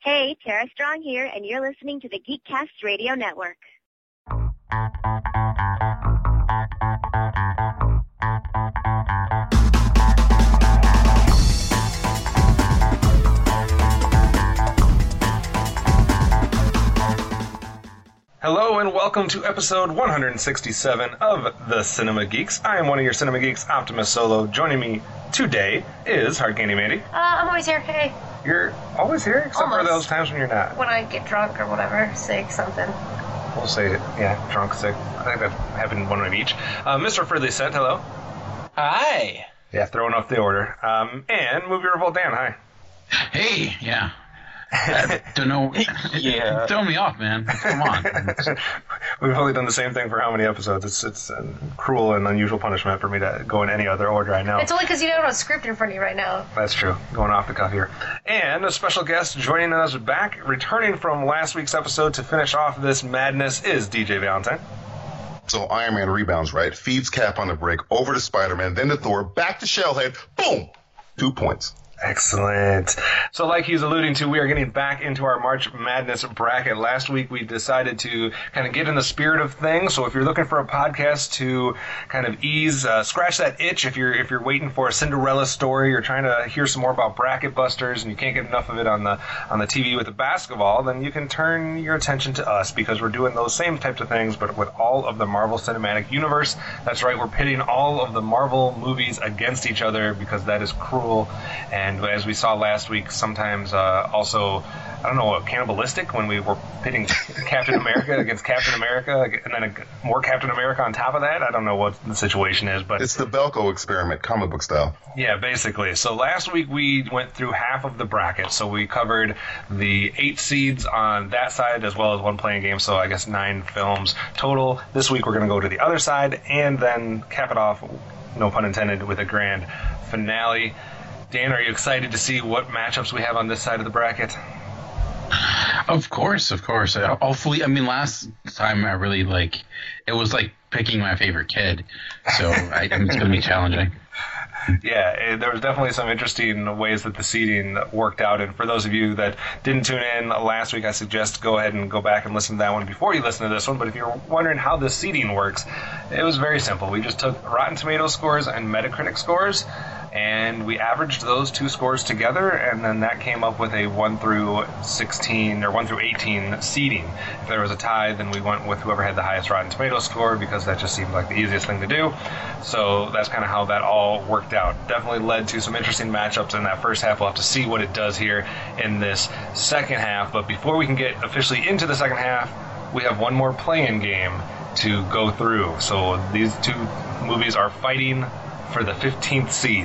Hey, Tara Strong here, and you're listening to the Geekcast Radio Network. Hello and welcome to episode 167 of The Cinema Geeks. I am one of your Cinema Geeks, Optimus Solo. Joining me today is Hard Candy Mandy. I'm always here. Hey. You're always here, except Almost. for those times when you're not. When I get drunk or whatever, sick, something. We'll say it. Yeah, drunk, sick. I think that happened one of each. Mr. Fridley Sent, hello. Hi. Yeah, throwing off the order. And Movie Revolt Dan, hi. Hey, yeah. Don't know. Yeah. Throw me off, man. Come on. We've only done the same thing for how many episodes? It's a cruel and unusual punishment for me to go in any other order, I know. It's only because you don't have a script in front of you right now. That's true. Going off the cuff here. And a special guest joining us back, returning from last week's episode to finish off this madness, is DJ Valentine. So Iron Man rebounds, right? Feeds Cap on the break, over to Spider-Man, then to Thor, back to Shellhead. Boom! 2 points. Excellent. So like he's alluding to, we are getting back into our March Madness bracket. Last week we decided to kind of get in the spirit of things. So if you're looking for a podcast to kind of scratch that itch, if you're waiting for a Cinderella story or trying to hear some more about Bracket Busters and you can't get enough of it on the TV with the basketball, then you can turn your attention to us because we're doing those same types of things, but with all of the Marvel Cinematic Universe. That's right, we're pitting all of the Marvel movies against each other because that is cruel. And as we saw last week, sometimes also, I don't know, cannibalistic when we were pitting Captain America against Captain America, and then more Captain America on top of that. I don't know what the situation is, but It's the Belko experiment, comic book style. yeah, basically. So last week we went through half of the bracket. So we covered the 8 seeds on that side as well as one playing game. So I guess 9 films total. This week we're going to go to the other side and then cap it off, no pun intended, with a grand finale. Dan, are you excited to see what matchups we have on this side of the bracket? Of course. Hopefully, I mean, last time I really it was like picking my favorite kid. So it's going to be challenging. Yeah, there was definitely some interesting ways that the seeding worked out. And for those of you that didn't tune in last week, I suggest go ahead and go back and listen to that one before you listen to this one. But if you're wondering how the seeding works, it was very simple. We just took Rotten Tomatoes scores and Metacritic scores, and we averaged those 2 scores together, and then that came up with a 1 through 16 or 1 through 18 seeding. If there was a tie, then we went with whoever had the highest Rotten Tomatoes score because that just seemed like the easiest thing to do. So that's kind of how that all worked out. Definitely led to some interesting matchups in that first half. We'll have to see what it does here in this second half. But before we can get officially into the second half, we have one more play-in game to go through. So these 2 movies are fighting for the 15th seed.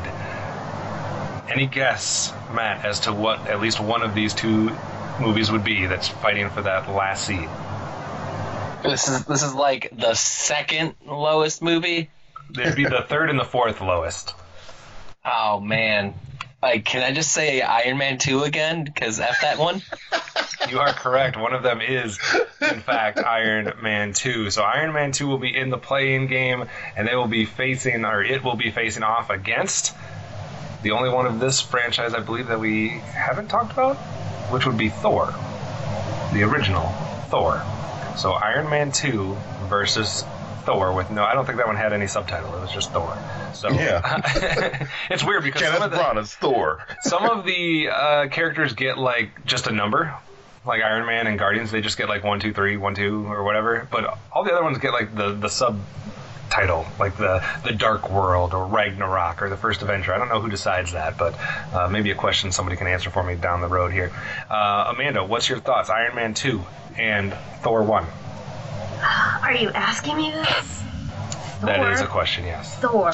Any guess, Matt, as to what at least one of these 2 movies would be that's fighting for that last seed? This is like the second lowest movie. It'd be the 3rd and the 4th lowest. Oh man, can I just say Iron Man 2 again? Because F that one. You are correct. One of them is, in fact, Iron Man 2. So Iron Man 2 will be in the play-in game, and it will be facing off against the only one of this franchise, I believe, that we haven't talked about, which would be Thor, the original Thor. So Iron Man 2 versus Thor with I don't think that one had any subtitle. It was just Thor. So Yeah. It's weird because Kenneth Branagh's Thor. some of the characters get just a number. Like Iron Man and Guardians, they just get 1, 2, 3, 1, 2, or whatever. But all the other ones get the subtitle, like the Dark World or Ragnarok or the First Avenger. I don't know who decides that, but maybe a question somebody can answer for me down the road here. Amanda, what's your thoughts? Iron Man 2 and Thor 1. Are you asking me this? That Thor? is a question, yes. Thor.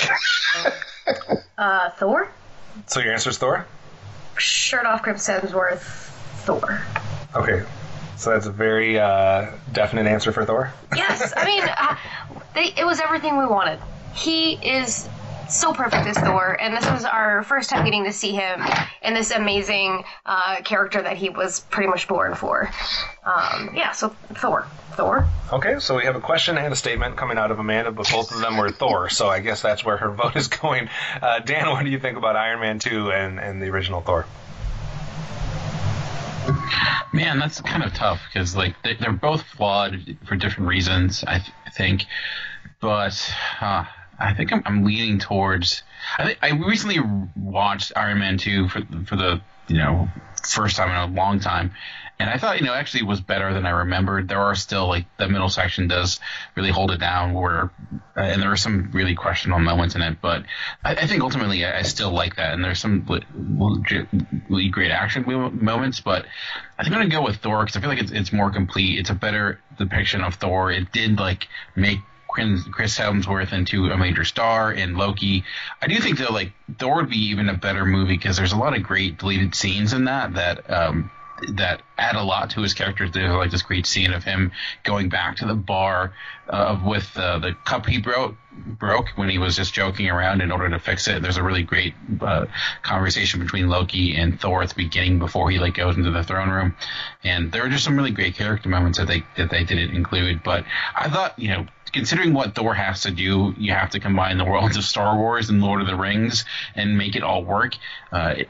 Thor? So your answer is Thor? Shirt off, Chris Hemsworth. Thor. Okay. So that's a very definite answer for Thor? Yes, I mean, it was everything we wanted. He is so perfect as Thor, and this was our first time getting to see him in this amazing character that he was pretty much born for. So Thor. Okay, so we have a question and a statement coming out of Amanda, but both of them were Thor, so I guess that's where her vote is going. Dan, what do you think about Iron Man 2 and the original Thor? Man, that's kind of tough because like they're both flawed for different reasons. I think, but I think I'm leaning towards. I recently watched Iron Man 2 for the first time in a long time, and I thought actually it was better than I remembered. There are still like the middle section does really hold it down, and there are some really questionable moments in it, but I think ultimately I still like that, and there's some really great action moments. But I think I'm gonna go with Thor because I feel like it's more complete. It's a better depiction of Thor. It did like make Chris Hemsworth into a major star, and Loki. I do think though, like Thor would be even a better movie because there's a lot of great deleted scenes in that add a lot to his character. There's like this great scene of him going back to the bar with the cup he broke when he was just joking around in order to fix it. There's a really great conversation between Loki and Thor at the beginning before he like goes into the throne room, and there are just some really great character moments that they didn't include. But I thought considering what Thor has to do, you have to combine the worlds of Star Wars and Lord of the Rings and make it all work. With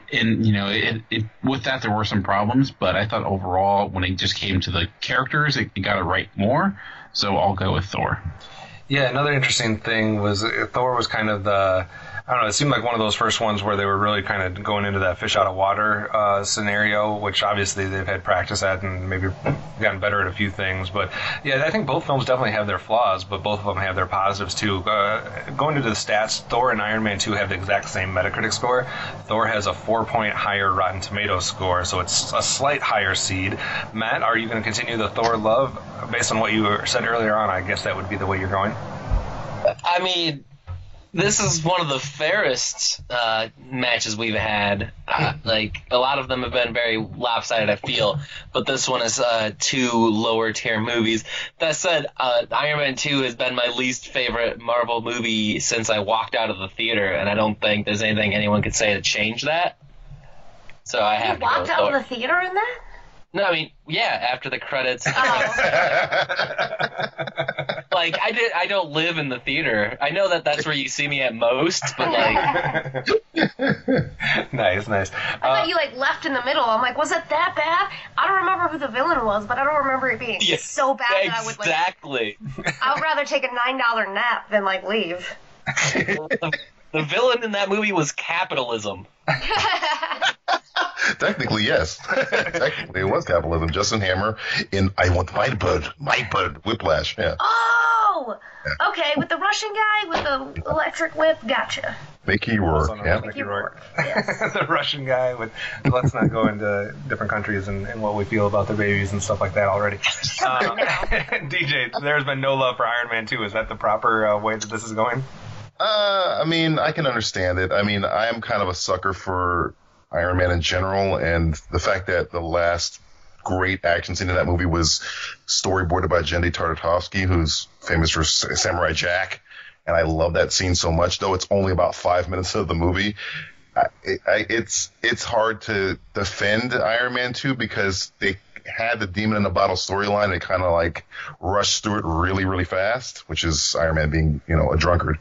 that, there were some problems, but I thought overall, when it just came to the characters, it got it right more. So I'll go with Thor. Yeah, another interesting thing was Thor was kind of it seemed like one of those first ones where they were really kind of going into that fish out of water scenario, which obviously they've had practice at and maybe gotten better at a few things. But yeah, I think both films definitely have their flaws, but both of them have their positives too. Going into the stats, Thor and Iron Man 2 have the exact same Metacritic score. Thor has a 4-point higher Rotten Tomatoes score, so it's a slight higher seed. Matt, are you going to continue the Thor love? Based on what you said earlier on, I guess that would be the way you're going. I mean, this is one of the fairest matches we've had. Like, a lot of them have been very lopsided, I feel, but this one is two lower tier movies. That said, Iron Man 2 has been my least favorite Marvel movie since I walked out of the theater, and I don't think there's anything anyone could say to change that. So I have to go with walked out of the theater in that? No, I mean, yeah, after the credits. Oh. Like, I don't live in the theater. I know that's where you see me at most, but like. Nice. I thought you like left in the middle. I'm like, was it that bad? I don't remember who the villain was, but I don't remember it being so bad that I would like. Exactly. I would rather take a $9 nap than like leave. The villain in that movie was capitalism. Technically, yes. Technically, it was capitalism. Justin Hammer in I Want My Bird, Whiplash. Yeah. Oh! Okay, with the Russian guy with the electric whip. Gotcha. Mickey Rourke. Yeah. Mickey Rourke. Yes. The Russian guy with. Let's not go into different countries and what we feel about their babies and stuff like that already. DJ, there's been no love for Iron Man 2. Is that the proper way that this is going? I mean, I can understand it. I mean, I am kind of a sucker for Iron Man in general, and the fact that the last great action scene in that movie was storyboarded by Genndy Tartakovsky, who's famous for Samurai Jack, and I love that scene so much, though it's only about 5 minutes of the movie. It's hard to defend Iron Man 2 because they had the Demon in the Bottle storyline and kind of like rushed through it really, really fast, which is Iron Man being, a drunkard.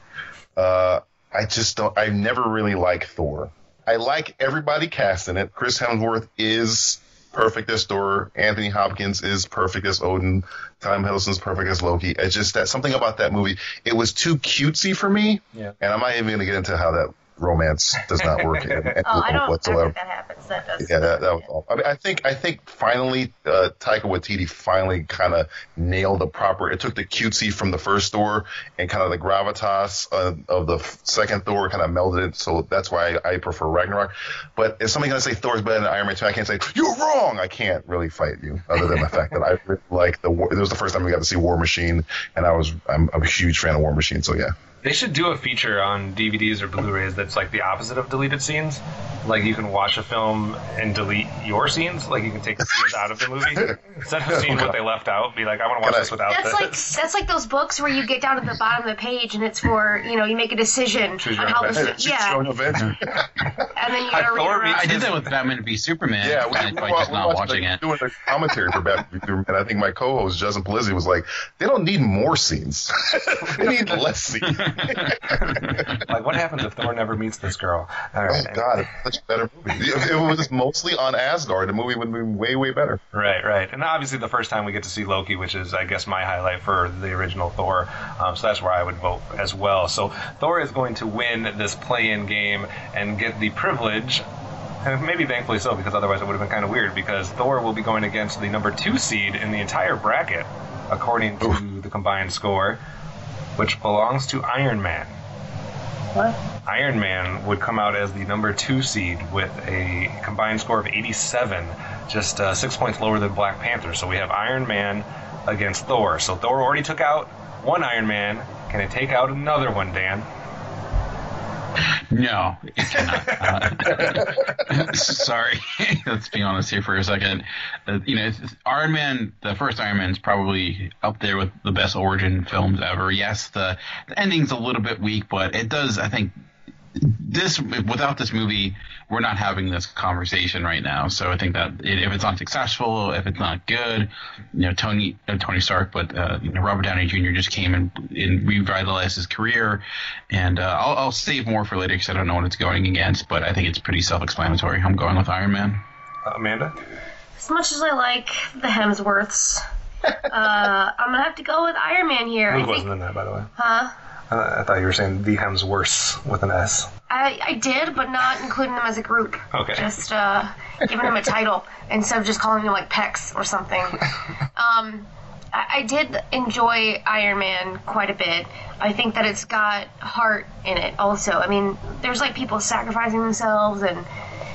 I never really liked Thor. I like everybody cast in it. Chris Hemsworth is perfect as Thor. Anthony Hopkins is perfect as Odin. Tom Hiddleston's perfect as Loki. It's just that something about that movie, it was too cutesy for me. Yeah. And I'm not even going to get into how that romance does not work I don't whatsoever. think that happens. That does. Yeah, that was all. I mean, I think finally Taika Waititi finally kind of nailed the proper. It took the cutesy from the first Thor and kind of the gravitas of the second Thor, kind of melded it. So that's why I prefer Ragnarok. But if somebody's gonna say Thor's better than Iron Man 2, I can't say you're wrong. I can't really fight you, other than the fact that I really like it was the first time we got to see War Machine, and I'm a huge fan of War Machine. So yeah. They should do a feature on DVDs or Blu-rays that's like the opposite of deleted scenes. Like you can watch a film and delete your scenes. Like you can take the scenes out of the movie instead of seeing what they left out. Be like, I want to watch this without this. That's like those books where you get down to the bottom of the page and it's for you make a decision Choose on your how own this and then you gotta read around. I did that with Batman v Superman. Yeah, by just not watching it. Doing the commentary for Batman v Superman, and I think my co-host Justin Polizzi was like, they don't need more scenes. They need less scenes. Like, what happens if Thor never meets this girl? All right. Oh God, it's such a better movie. If it was mostly on Asgard, the movie would be way, way better. Right. And obviously the first time we get to see Loki, which is, I guess, my highlight for the original Thor. So that's where I would vote as well. So Thor is going to win this play-in game and get the privilege, and maybe thankfully so, because otherwise it would have been kind of weird, because Thor will be going against the number 2 seed in the entire bracket, according to the combined score, which belongs to Iron Man. What? Iron Man would come out as the number 2 seed with a combined score of 87, just 6 points lower than Black Panther. So we have Iron Man against Thor. So Thor already took out one Iron Man. Can it take out another one, Dan? No, it cannot. Sorry. Let's be honest here for a second. Iron Man, the first Iron Man is probably up there with the best origin films ever. Yes, the ending's a little bit weak, but it does, I think, without this movie, we're not having this conversation right now. So I think that if it's not successful, if it's not good, Tony Stark, but Robert Downey Jr. just came and revitalized his career. And I'll save more for later because I don't know what it's going against, but I think it's pretty self-explanatory. I'm going with Iron Man. Amanda? As much as I like the Hemsworths, I'm gonna have to go with Iron Man here. Luke wasn't in that, by the way. Huh? I thought you were saying the Hemsworths with an S. I did, but not including them as a group. Okay. Just giving them a title instead of just calling them like Pecs or something. I did enjoy Iron Man quite a bit. I think that it's got heart in it also. I mean, there's like people sacrificing themselves, and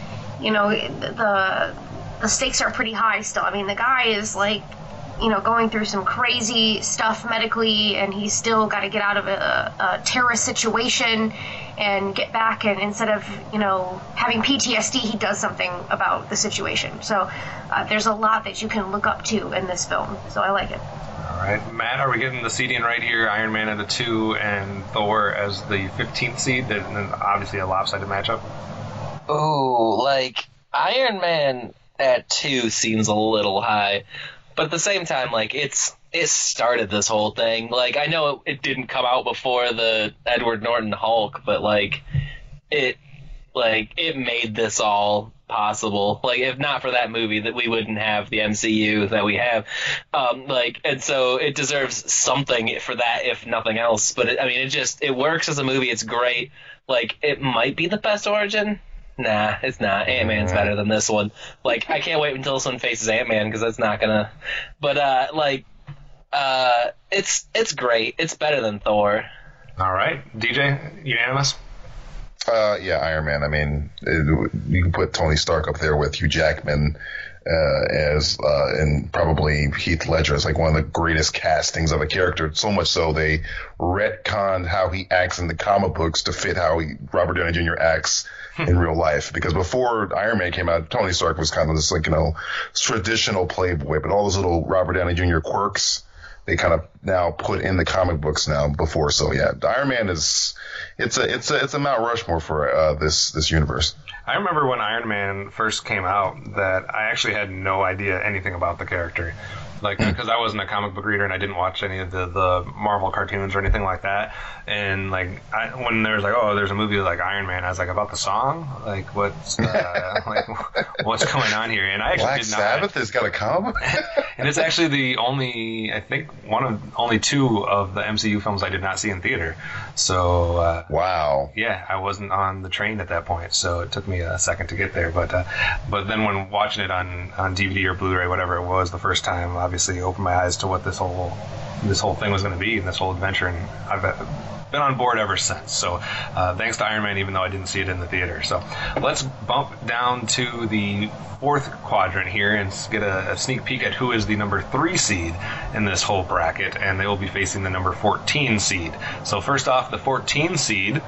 the stakes are pretty high still. I mean, the guy is like, going through some crazy stuff medically, and he's still got to get out of a terrorist situation and get back, and instead of, having PTSD, he does something about the situation. So there's a lot that you can look up to in this film, so I like it. All right. Matt, are we getting the seeding right here? Iron Man at the 2 and Thor as the 15th seed, and then obviously a lopsided matchup? Oh, like, Iron Man at 2 seems a little high. But at the same time, like, it started this whole thing. Like, I know it didn't come out before the Edward Norton Hulk, but it made this all possible. Like, if not for that movie, that we wouldn't have the MCU that we have. And so it deserves something for that, if nothing else. But it works as a movie. It's great. Like, it might be the best origin. Nah, it's not. Ant-Man's better than this one. Like, I can't wait until this one faces Ant-Man, because that's not gonna... But, it's great. It's better than Thor. All right. DJ, unanimous? Yeah, Iron Man. I mean, you can put Tony Stark up there with Hugh Jackman and probably Heath Ledger as like one of the greatest castings of a character. So much so they retconned how he acts in the comic books to fit how Robert Downey Jr. acts in real life. Because before Iron Man came out, Tony Stark was kind of this traditional playboy, but all those little Robert Downey Jr. quirks they kind of now put in the comic books now before. So yeah, Iron Man it's a Mount Rushmore for this universe. I remember when Iron Man first came out that I actually had no idea anything about the character. Like, because I wasn't a comic book reader and I didn't watch any of the Marvel cartoons or anything like that. And like, when there was like, oh, there's a movie like Iron Man, I was like, about the song? Like, what's what's going on here? And I actually Black Sabbath has got a comic. And it's actually the only, I think, only 2 of the MCU films I did not see in theater. So wow. Yeah, I wasn't on the train at that point, so it took me a second to get there. But then when watching it on DVD or Blu-ray, whatever it was, the first time, obviously opened my eyes to what this whole thing was going to be and this whole adventure, and I've been on board ever since. So thanks to Iron Man, even though I didn't see it in the theater. So let's bump down to the 4th quadrant here and get a sneak peek at who is the number 3 seed in this whole bracket, and they will be facing the number 14 seed. So first off, the 14 seed,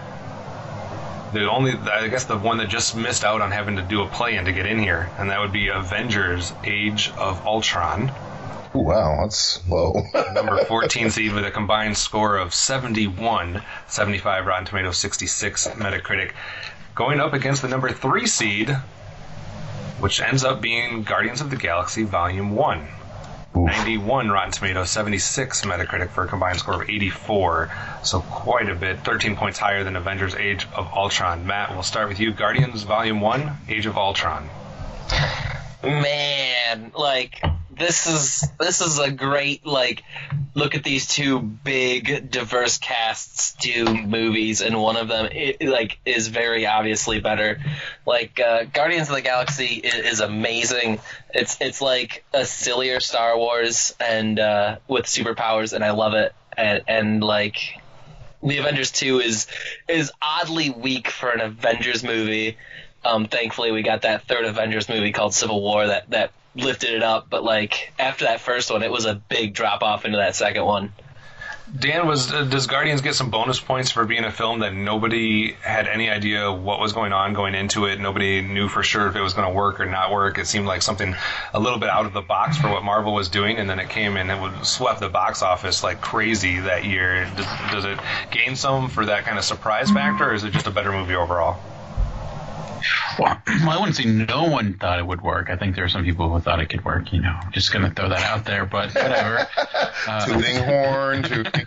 I guess the one that just missed out on having to do a play-in to get in here, and that would be Avengers: Age of Ultron. Ooh, wow, that's low. Number 14 seed with a combined score of 71, 75 Rotten Tomatoes, 66 Metacritic, going up against the number 3 seed, which ends up being Guardians of the Galaxy Volume 1. 91 Rotten Tomatoes, 76 Metacritic for a combined score of 84. So quite a bit, 13 points higher than Avengers Age of Ultron. Matt, we'll start with you. Guardians Volume 1, Age of Ultron. Man, like, this is a great, like, look at these two big, diverse casts do movies, and one of them, is very obviously better. Like, Guardians of the Galaxy is amazing. It's like a sillier Star Wars and with superpowers, and I love it. And like, the Avengers 2 is oddly weak for an Avengers movie. Thankfully, we got that third Avengers movie called Civil War that lifted it up. But like, after that first one, it was a big drop off into that second one. Dan, does Guardians get some bonus points for being a film that nobody had any idea what was going on going into it? Nobody knew for sure if it was going to work or not work. It seemed like something a little bit out of the box for what Marvel was doing, and then it came and it swept the box office like crazy that year. Does it gain some for that kind of surprise factor, or is it just a better movie overall? Well, I wouldn't say no one thought it would work. I think there are some people who thought it could work. I'm just going to throw that out there, but whatever. Tooting horn.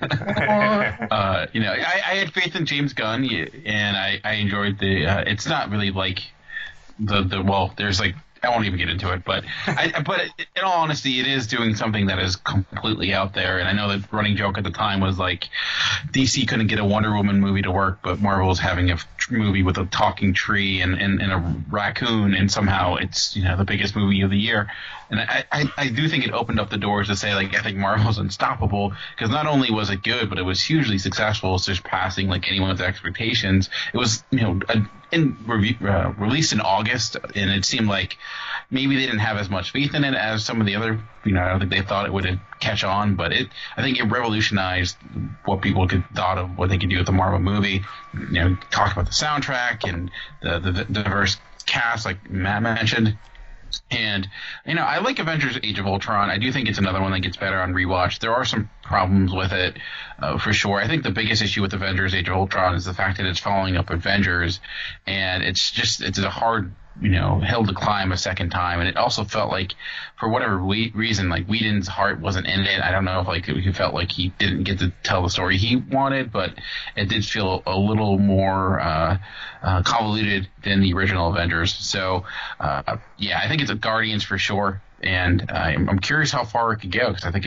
I had faith in James Gunn, and I enjoyed the. It's not really like there's like. I won't even get into it, but in all honesty, it is doing something that is completely out there. And I know the running joke at the time was like DC couldn't get a Wonder Woman movie to work, but Marvel's having a movie with a talking tree and a raccoon, and somehow it's the biggest movie of the year. And I do think it opened up the doors to say, like, I think Marvel's unstoppable, because not only was it good, but it was hugely successful, surpassing like anyone's expectations. It was released in August, and it seemed like maybe they didn't have as much faith in it as some of the other. I don't think they thought it would catch on, but I think it revolutionized what people thought of what they could do with the Marvel movie. Talk about the soundtrack and the diverse cast, like Matt mentioned. And, I like Avengers Age of Ultron. I do think it's another one that gets better on rewatch. There are some problems with it, for sure. I think the biggest issue with Avengers Age of Ultron is the fact that it's following up Avengers, and it's a hard, hill to climb a second time. And it also felt like, for whatever reason, like Whedon's heart wasn't in it. I don't know if he felt like he didn't get to tell the story he wanted, but it did feel a little more convoluted than the original Avengers. So, I think it's a Guardians for sure. And I'm curious how far it could go, because I think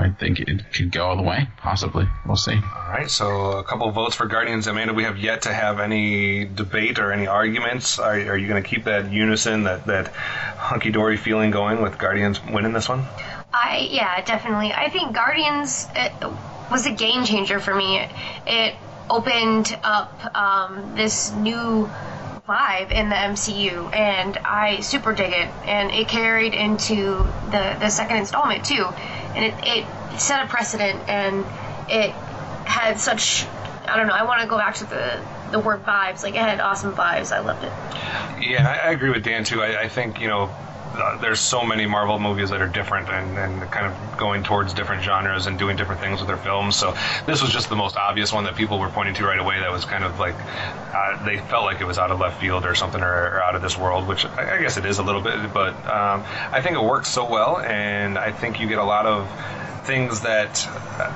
it could go all the way, possibly. We'll see. All right, so a couple of votes for Guardians. Amanda, we have yet to have any debate or any arguments. Are you going to keep that unison, that hunky-dory feeling going with Guardians winning this one? Yeah, definitely. I think Guardians was a game changer for me. It opened up this new vibe in the MCU, and I super dig it, and it carried into the second installment too, and it set a precedent, and it had such, I don't know, I want to go back to the word vibes. Like, it had awesome vibes. I loved it. Yeah, I agree with Dan too. I think there's so many Marvel movies that are different and kind of going towards different genres and doing different things with their films. So this was just the most obvious one that people were pointing to right away. That was kind of like they felt like it was out of left field or something, or out of this world, which I guess it is a little bit. But I think it works so well, and I think you get a lot of things that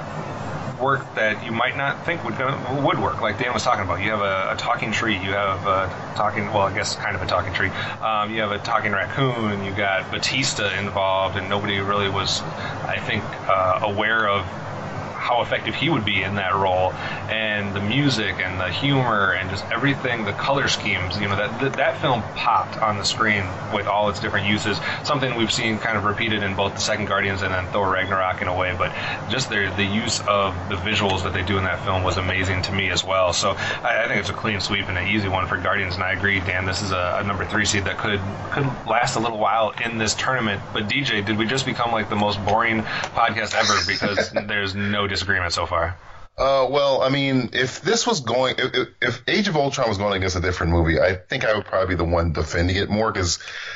work that you might not think would work. Like Dan was talking about, you have a talking tree, you have a talking, well, I guess kind of a talking tree. You have a talking raccoon. You got Batista involved, and nobody really was, I think, aware of how effective he would be in that role, and the music and the humor and just everything, the color schemes, that film popped on the screen with all its different uses, something we've seen kind of repeated in both the second Guardians and then Thor Ragnarok in a way, but just the use of the visuals that they do in that film was amazing to me as well. So I think it's a clean sweep and an easy one for Guardians, and I agree, Dan, this is a number 3 seed that could last a little while in this tournament. But DJ, did we just become like the most boring podcast ever because there's no disagreement so far? Well, I mean, if this was going, if Age of Ultron was going against a different movie, I think I would probably be the one defending it more, because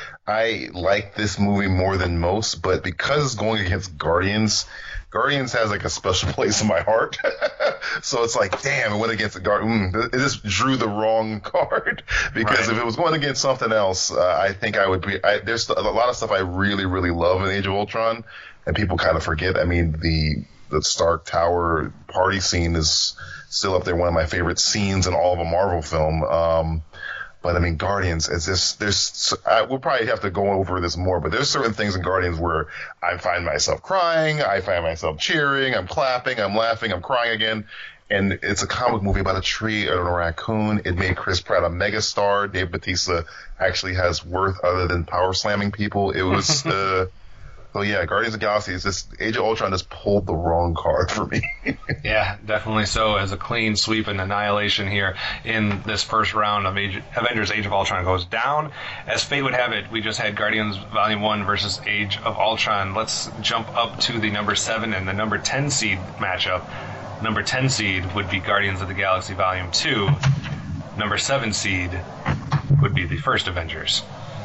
I like this movie more than most. But because it's going against Guardians has like a special place in my heart. So it's like, damn, it went against the guard. It just drew the wrong card because if it was going against something else, I think I would be. There's a lot of stuff I really, really love in Age of Ultron, and people kind of forget. I mean, the Stark Tower party scene is still up there, one of my favorite scenes in all of a Marvel film. But I mean, Guardians, it's just we'll probably have to go over this more, but there's certain things in Guardians where I find myself crying, I find myself cheering, I'm clapping, I'm laughing, I'm crying again. And it's a comic movie about a tree and a raccoon. It made Chris Pratt a megastar. Dave Bautista actually has worth other than power slamming people. It was so yeah, Guardians of the Galaxy is just Age of Ultron just pulled the wrong card for me. Yeah, definitely so. As a clean sweep and annihilation here in this first round of Avengers Age of Ultron goes down. As fate would have it, we just had Guardians Volume 1 versus Age of Ultron. Let's jump up to the number 7 and the number 10 seed matchup. Number 10 seed would be Guardians of the Galaxy Volume 2. Number 7 seed would be the first Avengers.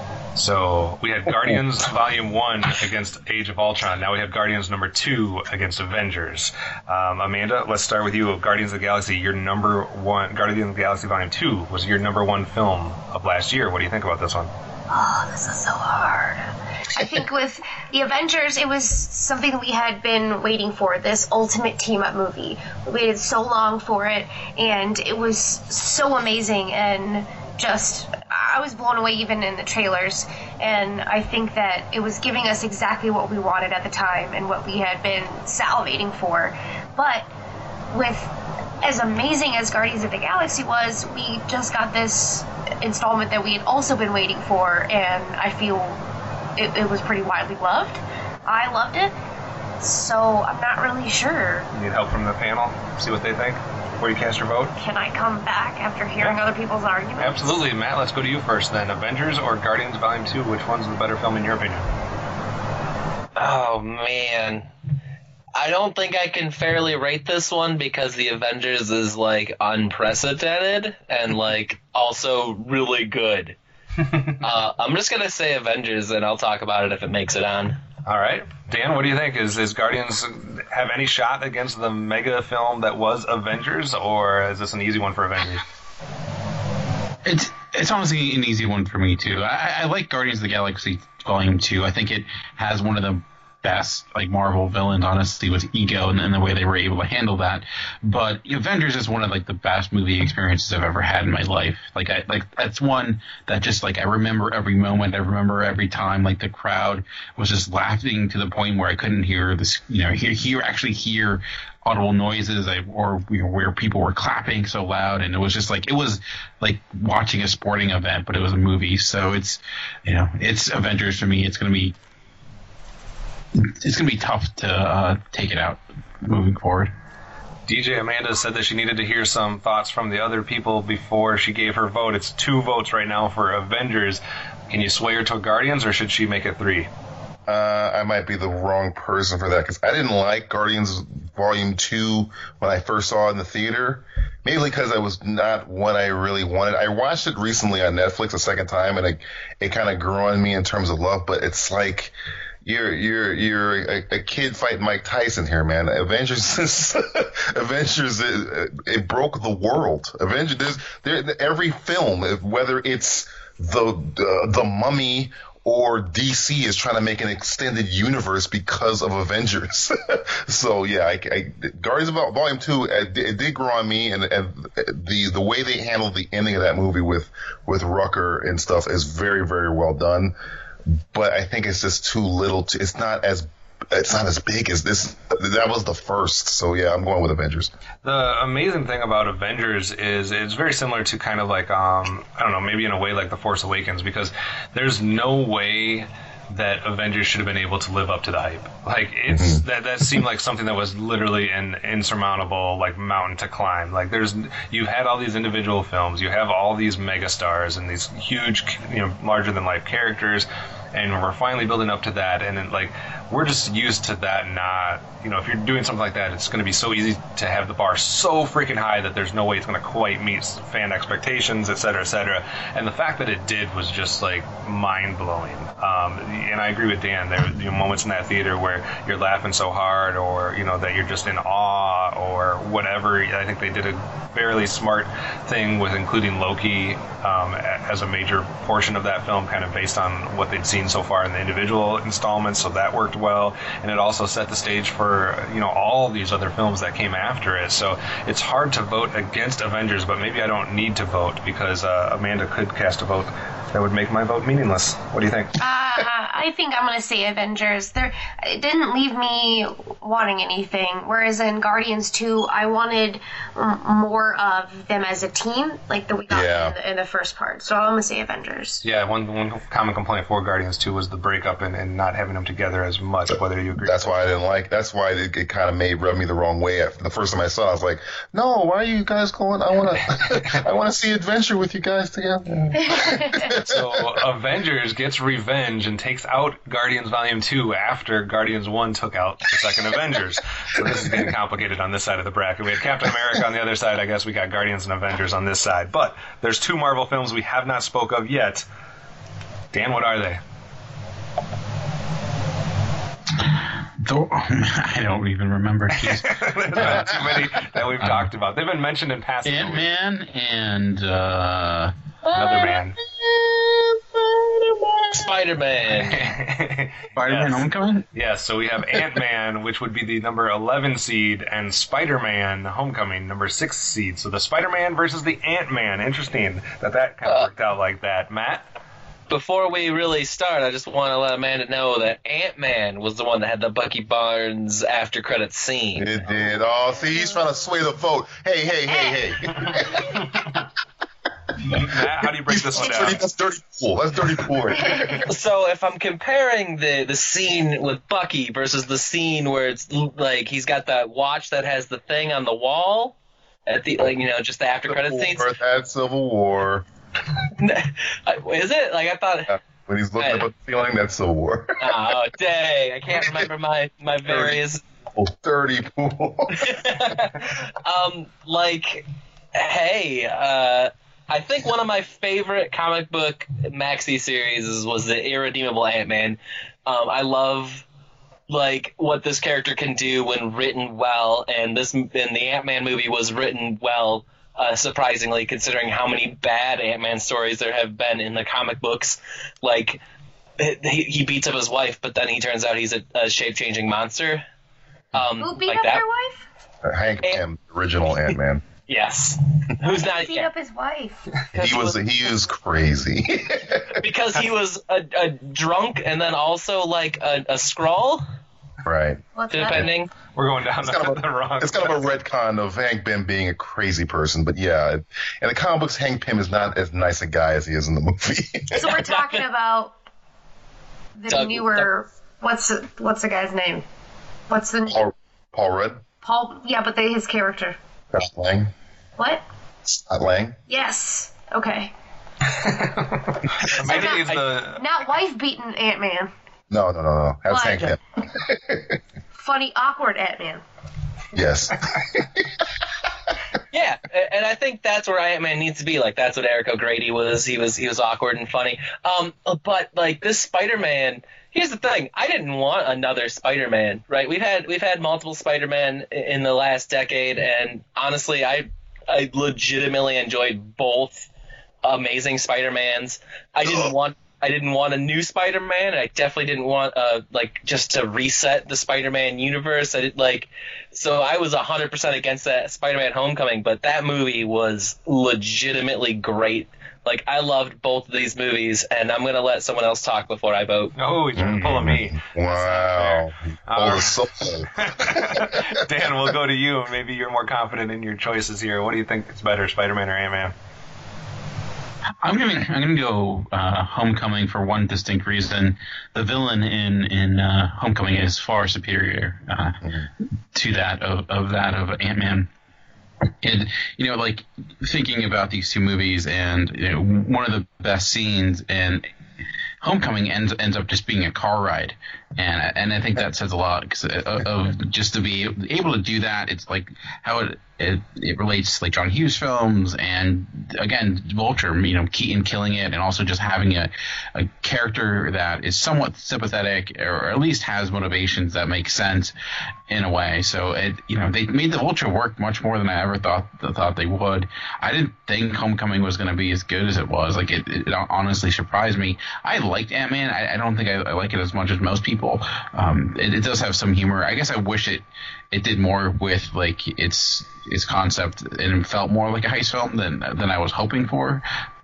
So we had Guardians Volume 1 against Age of Ultron. Now we have Guardians number 2 against Avengers. Amanda, let's start with you. Guardians of the Galaxy, your number 1, Guardians of the Galaxy Volume 2 was your number 1 film of last year. What do you think about this one? Oh, this is so hard. I think with the Avengers, it was something we had been waiting for, this ultimate team-up movie. We waited so long for it, and it was so amazing, and just, I was blown away even in the trailers, and I think that it was giving us exactly what we wanted at the time and what we had been salivating for. But with as amazing as Guardians of the Galaxy was, we just got this installment that we had also been waiting for, and I feel it was pretty widely loved. I loved it, so I'm not really sure. You need help from the panel? See what they think before you cast your vote? Can I come back after hearing other people's arguments? Absolutely. Matt, let's go to you first then. Avengers or Guardians Volume 2, which one's the better film in your opinion? Oh, man. I don't think I can fairly rate this one because the Avengers is, like, unprecedented and, like, also really good. I'm just going to say Avengers, and I'll talk about it if it makes it on. All right. Dan, what do you think? Is Guardians have any shot against the mega film that was Avengers, or is this an easy one for Avengers? It's honestly an easy one for me, too. I like Guardians of the Galaxy Volume 2. I think it has one of the best Marvel villains, honestly, with Ego and the way they were able to handle that. But Avengers is one of the best movie experiences I've ever had in my life. That's one that just I remember every moment. I remember every time the crowd was just laughing to the point where I couldn't hear this, hear audible noises or where people were clapping so loud, and it was just it was like watching a sporting event, but it was a movie. So it's Avengers for me. It's gonna be tough to take it out moving forward. DJ Amanda said that she needed to hear some thoughts from the other people before she gave her vote. It's 2 votes right now for Avengers. Can you sway her to Guardians, or should she make it 3? I might be the wrong person for that because I didn't like Guardians Volume 2 when I first saw it in the theater, mainly because it was not what I really wanted. I watched it recently on Netflix a second time, and it kind of grew on me in terms of love, but it's like you're a kid fighting Mike Tyson here, man. Avengers it broke the world. Avengers, every film, whether it's the Mummy or DC, is trying to make an extended universe because of Avengers. So yeah, Guardians of Volume 2, it did grow on me, and the way they handled the ending of that movie with Rucker and stuff is very, very well done. But I think it's just too little. It's not as big as this. That was the first. So yeah, I'm going with Avengers. The amazing thing about Avengers is it's very similar to kind of I don't know, maybe in a way like The Force Awakens, because there's no way that Avengers should have been able to live up to the hype. It's that seemed like something that was literally an insurmountable mountain to climb. You've had all these individual films, you have all these mega stars and these huge, larger than life characters, and we're finally building up to that, and then, like, we're just used to that. Not, if you're doing something like that, it's going to be so easy to have the bar so freaking high that there's no way it's going to quite meet fan expectations, et cetera, et cetera. And the fact that it did was just like mind blowing. And I agree with Dan. There are moments in that theater where you're laughing so hard, or that you're just in awe, or whatever. I think they did a fairly smart thing with including Loki as a major portion of that film, kind of based on what they'd seen so far in the individual installments. So that worked well, and it also set the stage for all these other films that came after it. So it's hard to vote against Avengers, but maybe I don't need to vote, because Amanda could cast a vote that would make my vote meaningless. What do you think? I think I'm going to say Avengers. It didn't leave me wanting anything, whereas in Guardians 2, I wanted more of them as a team, like that we got in the first part. So I'm going to say Avengers. Yeah, one common complaint for Guardians 2 was the breakup and not having them together as much, whether you agree. That's why I didn't like. That's why it kind of rubbed me the wrong way. The first time I saw it, I was like, no, why are you guys going? I want to see adventure with you guys together. So Avengers gets revenge and takes out Guardians Volume 2 after Guardians 1 took out the second Avengers. So this is getting complicated on this side of the bracket. We had Captain America on the other side. I guess we got Guardians and Avengers on this side. But there's 2 Marvel films we have not spoke of yet. Dan, what are they? I don't even remember. There's been too many that we've talked about. They've been mentioned in passing. Ant-Man and another man. Spider-Man. Spider-Man Homecoming? Yes, so we have Ant-Man, which would be the number 11 seed, and Spider-Man Homecoming, number 6 seed. So the Spider-Man versus the Ant-Man. Interesting that kind of worked out like that. Matt? Before we really start, I just want to let Amanda know that Ant-Man was the one that had the Bucky Barnes after credits scene. It did. Oh, see, he's trying to sway the vote. Hey. Matt, how do you break this one down? That's dirty pool. That's dirty pool. So if I'm comparing the scene with Bucky versus the scene where it's like he's got that watch that has the thing on the wall at the just the after credit scenes. At Civil War. Is it? Like I thought. When he's looking up at the ceiling, that's Civil War. Oh dang! I can't remember my various. Dirty pool. I think one of my favorite comic book maxi series was the Irredeemable Ant-Man. I love what this character can do when written well, and the Ant-Man movie was written well, surprisingly, considering how many bad Ant-Man stories there have been in the comic books. Like he beats up his wife, but then he turns out he's a shape-changing monster. Who beat up their wife? Hank Pym, original Ant-Man. Yes. Who's not beat up his wife? He was crazy. Because he was a drunk and then also like a Skrull. Right. What's depending. That? We're going down the wrong. It's kind of a retcon of Hank Pym being a crazy person, but yeah, in the comic books, Hank Pym is not as nice a guy as he is in the movie. So we're talking about the newer. What's the guy's name? What's the Paul Rudd? Paul, yeah, but his character. Scott Lang. What? Scott Lang. Yes. Okay. Maybe it's not wife beating Ant-Man. No. That's Hank Pym. Funny, awkward Ant-Man. Yes. Yeah, and I think that's where Ant-Man needs to be. Like that's what Eric O'Grady was. He was awkward and funny. But like this Spider-Man. Here's the thing. I didn't want another Spider-Man, right? We've had multiple Spider-Man in the last decade, and honestly, I legitimately enjoyed both Amazing Spider-Mans. I didn't want a new Spider-Man, and I definitely didn't want just to reset the Spider-Man universe. So I was 100% against that Spider-Man Homecoming, but that movie was legitimately great. Like, I loved both of these movies, and I'm going to let someone else talk before I vote. Oh, he's pulling me. Wow. Dan, we'll go to you. Maybe you're more confident in your choices here. What do you think is better, Spider-Man or Ant-Man? I'm gonna go Homecoming for one distinct reason. The villain in Homecoming is far superior to that of Ant-Man. And thinking about these two movies, and one of the best scenes in Homecoming ends up just being a car ride, and I think that says a lot because of just to be able to do that. It's like how it relates to like John Hughes films, and again Vulture, Keaton killing it, and also just having a character that is somewhat sympathetic or at least has motivations that make sense in a way. So they made the Vulture work much more than I ever thought they would. I didn't think Homecoming was going to be as good as it was. Like it honestly surprised me. I liked Ant-Man. I don't think I like it as much as most people. It does have some humor. I guess I wish it did more with like its concept, and it felt more like a heist film than I was hoping for.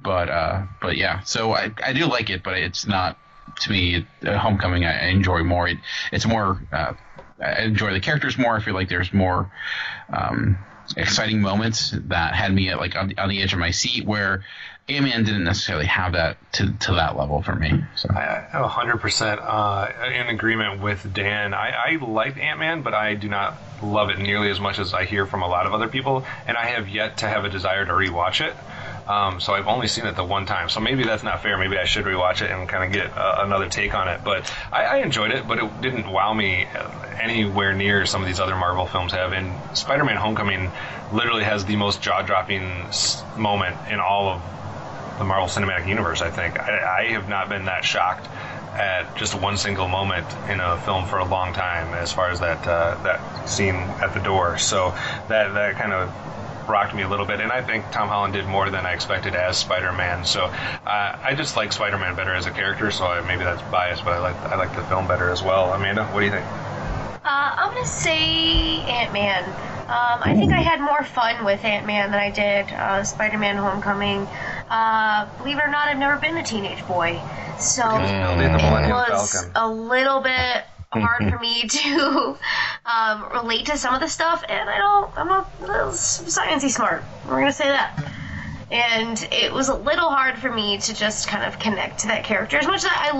But yeah, so I do like it, but it's not, to me, Homecoming I enjoy more. It's more I enjoy the characters more. I feel like there's more exciting moments that had me at, like on the edge of my seat, where Ant-Man didn't necessarily have that to that level for me. So I'm 100% in agreement with Dan. I liked Ant-Man, but I do not love it nearly as much as I hear from a lot of other people, and I have yet to have a desire to rewatch it. So I've only seen it the one time. So maybe that's not fair. Maybe I should rewatch it and kind of get another take on it. But I enjoyed it, but it didn't wow me anywhere near some of these other Marvel films have. And Spider-Man Homecoming literally has the most jaw-dropping moment in all of the Marvel Cinematic Universe, I think. I have not been that shocked at just one single moment in a film for a long time, as far as that scene at the door. So that kind of rocked me a little bit, and I think Tom Holland did more than I expected as Spider-Man. So I just like Spider-Man better as a character, so maybe that's biased, but I like the film better as well. Amanda, what do you think? I'm going to say Ant-Man. I think I had more fun with Ant-Man than I did Spider-Man Homecoming. Believe it or not, I've never been a teenage boy, so it was a little bit hard for me to relate to some of the stuff, and I'm not sciencey smart. We're gonna say that. And it was a little hard for me to just kind of connect to that character as much as I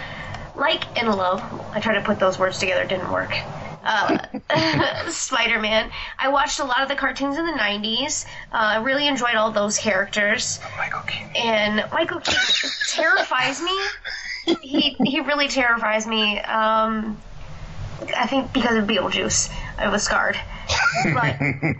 like and love. I tried to put those words together, it didn't work. Spider-Man. I watched a lot of the cartoons in the 90s. I really enjoyed all those characters. Michael Keaton. And Michael Keaton terrifies me. He really terrifies me. I think because of Beetlejuice, I was scarred. But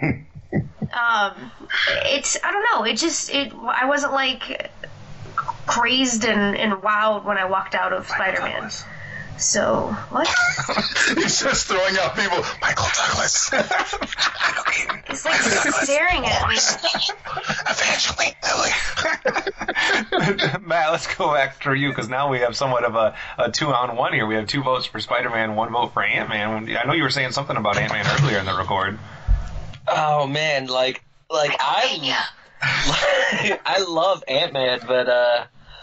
I don't know. I wasn't like crazed and wowed when I walked out of Spider-Man. So, what? He's just throwing out people. Michael Douglas. Michael Keaton. He's like staring at me. Evangeline Lilly. Matt, let's go back through you, because now we have somewhat of a 2-on-1 here. We have 2 votes for Spider-Man, 1 vote for Ant-Man. I know you were saying something about Ant-Man earlier in the record. Oh man, like I love Ant-Man, but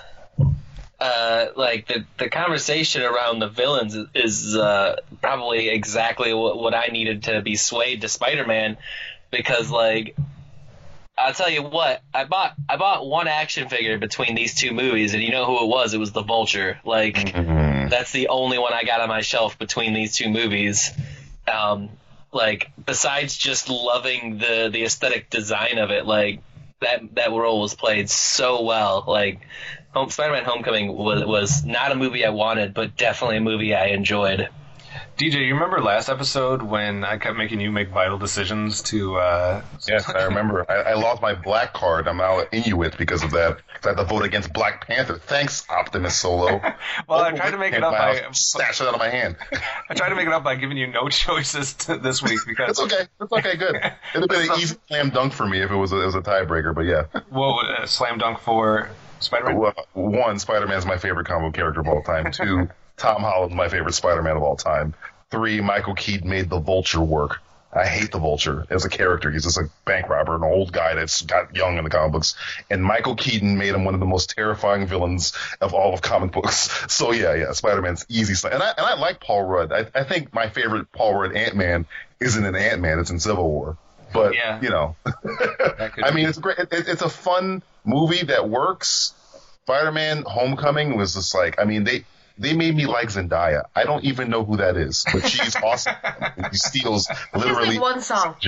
like the conversation around the villains is probably exactly what I needed to be swayed to Spider-Man, because like I'll tell you what, I bought one action figure between these 2 movies, and you know who it was? It was the Vulture. Like that's the only one I got on my shelf between these 2 movies. Like besides just loving the aesthetic design of it, like that role was played so well. Like Spider-Man Homecoming was not a movie I wanted, but definitely a movie I enjoyed. DJ, you remember last episode when I kept making you make vital decisions to... Yes, I remember. I lost my black card. I'm now an Inuit because of that. I had to vote against Black Panther. Thanks, Optimus Solo. Well, I tried to make it up by... Snatch it out of my hand. I tried to make it up by giving you no choices this week because... It's okay. It's okay, good. It would have been an easy slam dunk for me if it was a tiebreaker, but yeah. Well, slam dunk for Spider-Man? Well, 1, Spider-Man's my favorite comic character of all time. 2, Tom Holland's my favorite Spider-Man of all time. 3, Michael Keaton made the Vulture work. I hate the Vulture as a character. He's just a bank robber, an old guy that's got young in the comic books. And Michael Keaton made him one of the most terrifying villains of all of comic books. So yeah, Spider-Man's easy. And I like Paul Rudd. I think my favorite Paul Rudd Ant-Man isn't in Ant-Man, it's in Civil War. But, yeah. You know, I mean, it's great. It's a fun movie that works. Spider-Man Homecoming was just like, I mean, they made me like Zendaya. I don't even know who that is, but she's awesome. She steals literally like one song.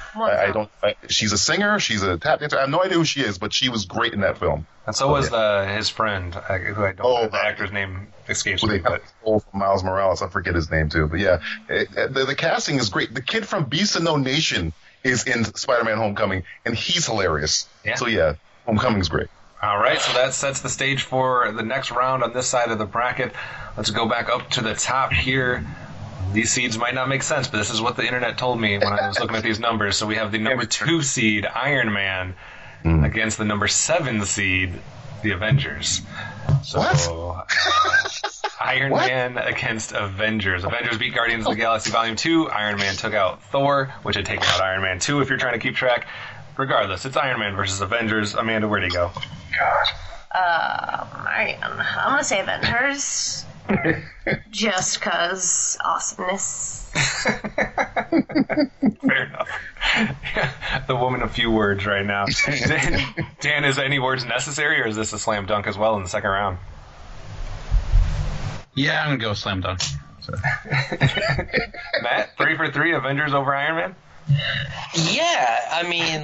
She's a singer. She's a tap dancer. I have no idea who she is, but she was great in that film. And so was his friend, who I don't. The actor's name escapes me. But Miles Morales, I forget his name too. But yeah, the casting is great. The kid from Beast of No Nation is in Spider-Man: Homecoming, and he's hilarious. Yeah. So yeah, Homecoming's great. All right, so that sets the stage for the next round on this side of the bracket. Let's go back up to the top here. These seeds might not make sense, but this is what the internet told me when I was looking at these numbers. So we have the number 2 seed, Iron Man, against the number 7 seed, the Avengers. So, what? Iron Man against Avengers. Avengers beat Guardians of the Galaxy Volume 2. Iron Man took out Thor, which had taken out Iron Man 2, if you're trying to keep track. Regardless, it's Iron Man versus Avengers. Amanda, where'd he go? I'm going to say Avengers. Just because awesomeness. Fair enough. The woman of few words right now. Dan, is any words necessary, or is this a slam dunk as well in the second round? Yeah, I'm going to go slam dunk. So. Matt, 3 for 3, Avengers over Iron Man? Yeah, I mean,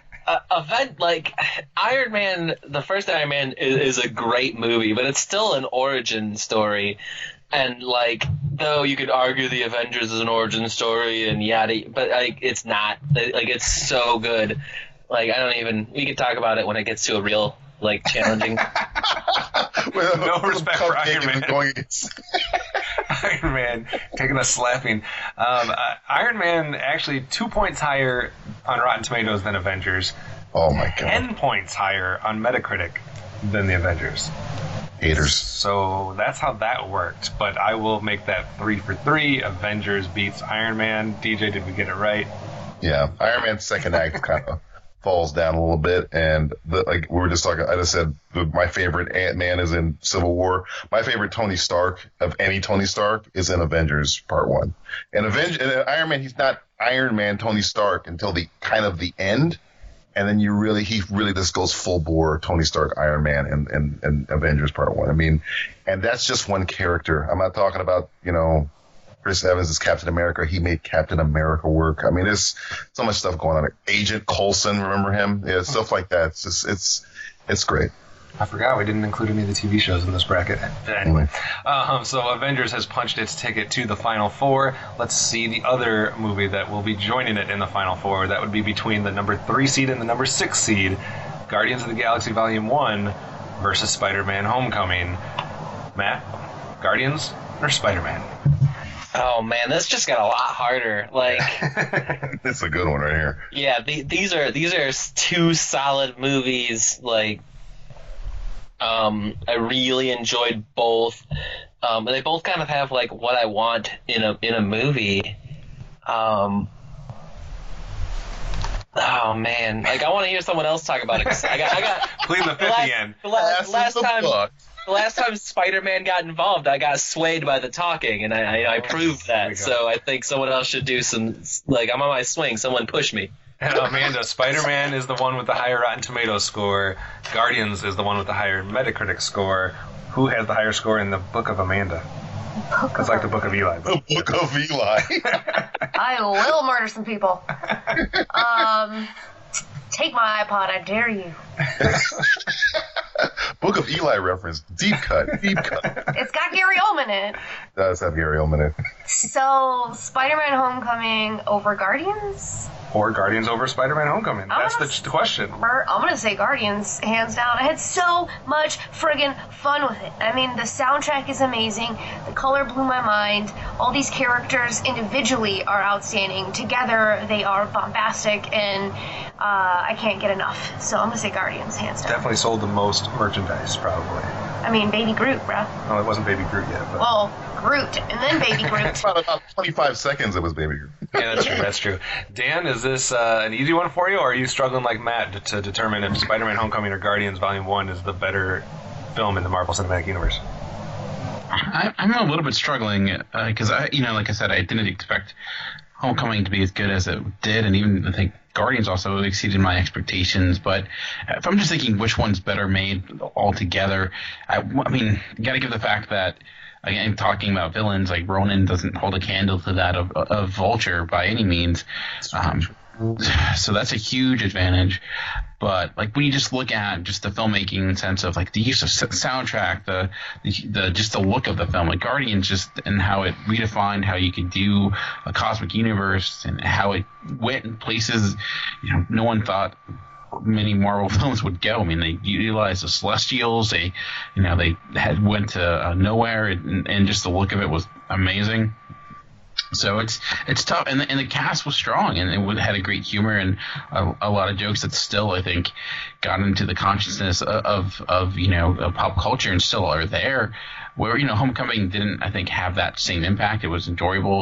Iron Man, the first Iron Man is a great movie, but it's still an origin story. And, though you could argue the Avengers is an origin story and yada, but, it's not. It's so good. We could talk about it when it gets to a real, challenging. No respect for Iron Man. Going against Iron Man taking a slapping. Iron Man actually 2 points higher on Rotten Tomatoes than Avengers. Oh my god! 10 points higher on Metacritic than the Avengers. Haters. So that's how that worked. But I will make that 3 for 3. Avengers beats Iron Man. DJ, did we get it right? Yeah, Iron Man's second act kind of falls down a little bit, and we were just talking. I just said my favorite Ant-Man is in Civil War. My favorite Tony Stark of any Tony Stark is in Avengers Part 1. And Iron Man, he's not Iron Man Tony Stark until the kind of the end, and then he really just goes full bore Tony Stark Iron Man in Avengers Part 1. I mean, and that's just one character. I'm not talking about Chris Evans is Captain America. He made Captain America work. I mean, there's so much stuff going on. Agent Coulson, remember him? Yeah, stuff like that. It's just, it's great. I forgot we didn't include any of the TV shows in this bracket. Anyway, so Avengers has punched its ticket to the Final Four. Let's see the other movie that will be joining it in the Final Four. That would be between the number 3 seed and the number 6 seed, Guardians of the Galaxy Volume 1 versus Spider-Man: Homecoming. Matt, Guardians or Spider-Man? Oh man, this just got a lot harder. It's a good one right here. Yeah, these are 2 solid movies. I really enjoyed both. And they both kind of have what I want in a movie. Oh man, I want to hear someone else talk about it. 'Cause I got plead the fifth again. The last time Spider-Man got involved, I got swayed by the talking, and I proved that. So I think someone else should do some. I'm on my swing. Someone push me. And Amanda, Spider-Man is the one with the higher Rotten Tomatoes score. Guardians is the one with the higher Metacritic score. Who has the higher score in the Book of Amanda? It's like the Book of Eli. The Book of Eli. I will murder some people. Take my iPod, I dare you. Book of Eli reference. Deep cut. It's got Gary Oldman in it. It does have Gary Oldman in it. So, Spider-Man: Homecoming over Guardians? Or Guardians over Spider-Man: Homecoming. That's the question. I'm going to say Guardians, hands down. I had so much friggin' fun with it. I mean, the soundtrack is amazing. The color blew my mind. All these characters individually are outstanding. Together, they are bombastic, and I can't get enough. So I'm going to say Guardians, hands down. Definitely sold the most merchandise, probably. I mean, Baby Groot, bro. No, it wasn't Baby Groot yet. But... Well, Groot, and then Baby Groot. About 25 seconds it was Baby Groot. Yeah, that's true. Dan, is this an easy one for you, or are you struggling like Matt to determine if Spider-Man: Homecoming or Guardians Volume 1 is the better film in the Marvel Cinematic Universe? I'm a little bit struggling because like I said, I didn't expect Homecoming to be as good as it did, and even I think Guardians also exceeded my expectations. But if I'm just thinking which one's better made altogether, I mean, you got to give the fact that, again, talking about villains, Ronan doesn't hold a candle to that of Vulture by any means. So that's a huge advantage. But like when you just look at just the filmmaking sense of like the use of soundtrack, the just the look of the film, like Guardians, just and how it redefined how you could do a cosmic universe and how it went in places no one thought many Marvel films would go. I mean, they utilized the Celestials. They went to nowhere, and just the look of it was amazing. So it's tough, and the cast was strong, and it had a great humor and a lot of jokes that still, I think, got into the consciousness of pop culture and still are there. Where Homecoming didn't, I think, have that same impact. It was enjoyable.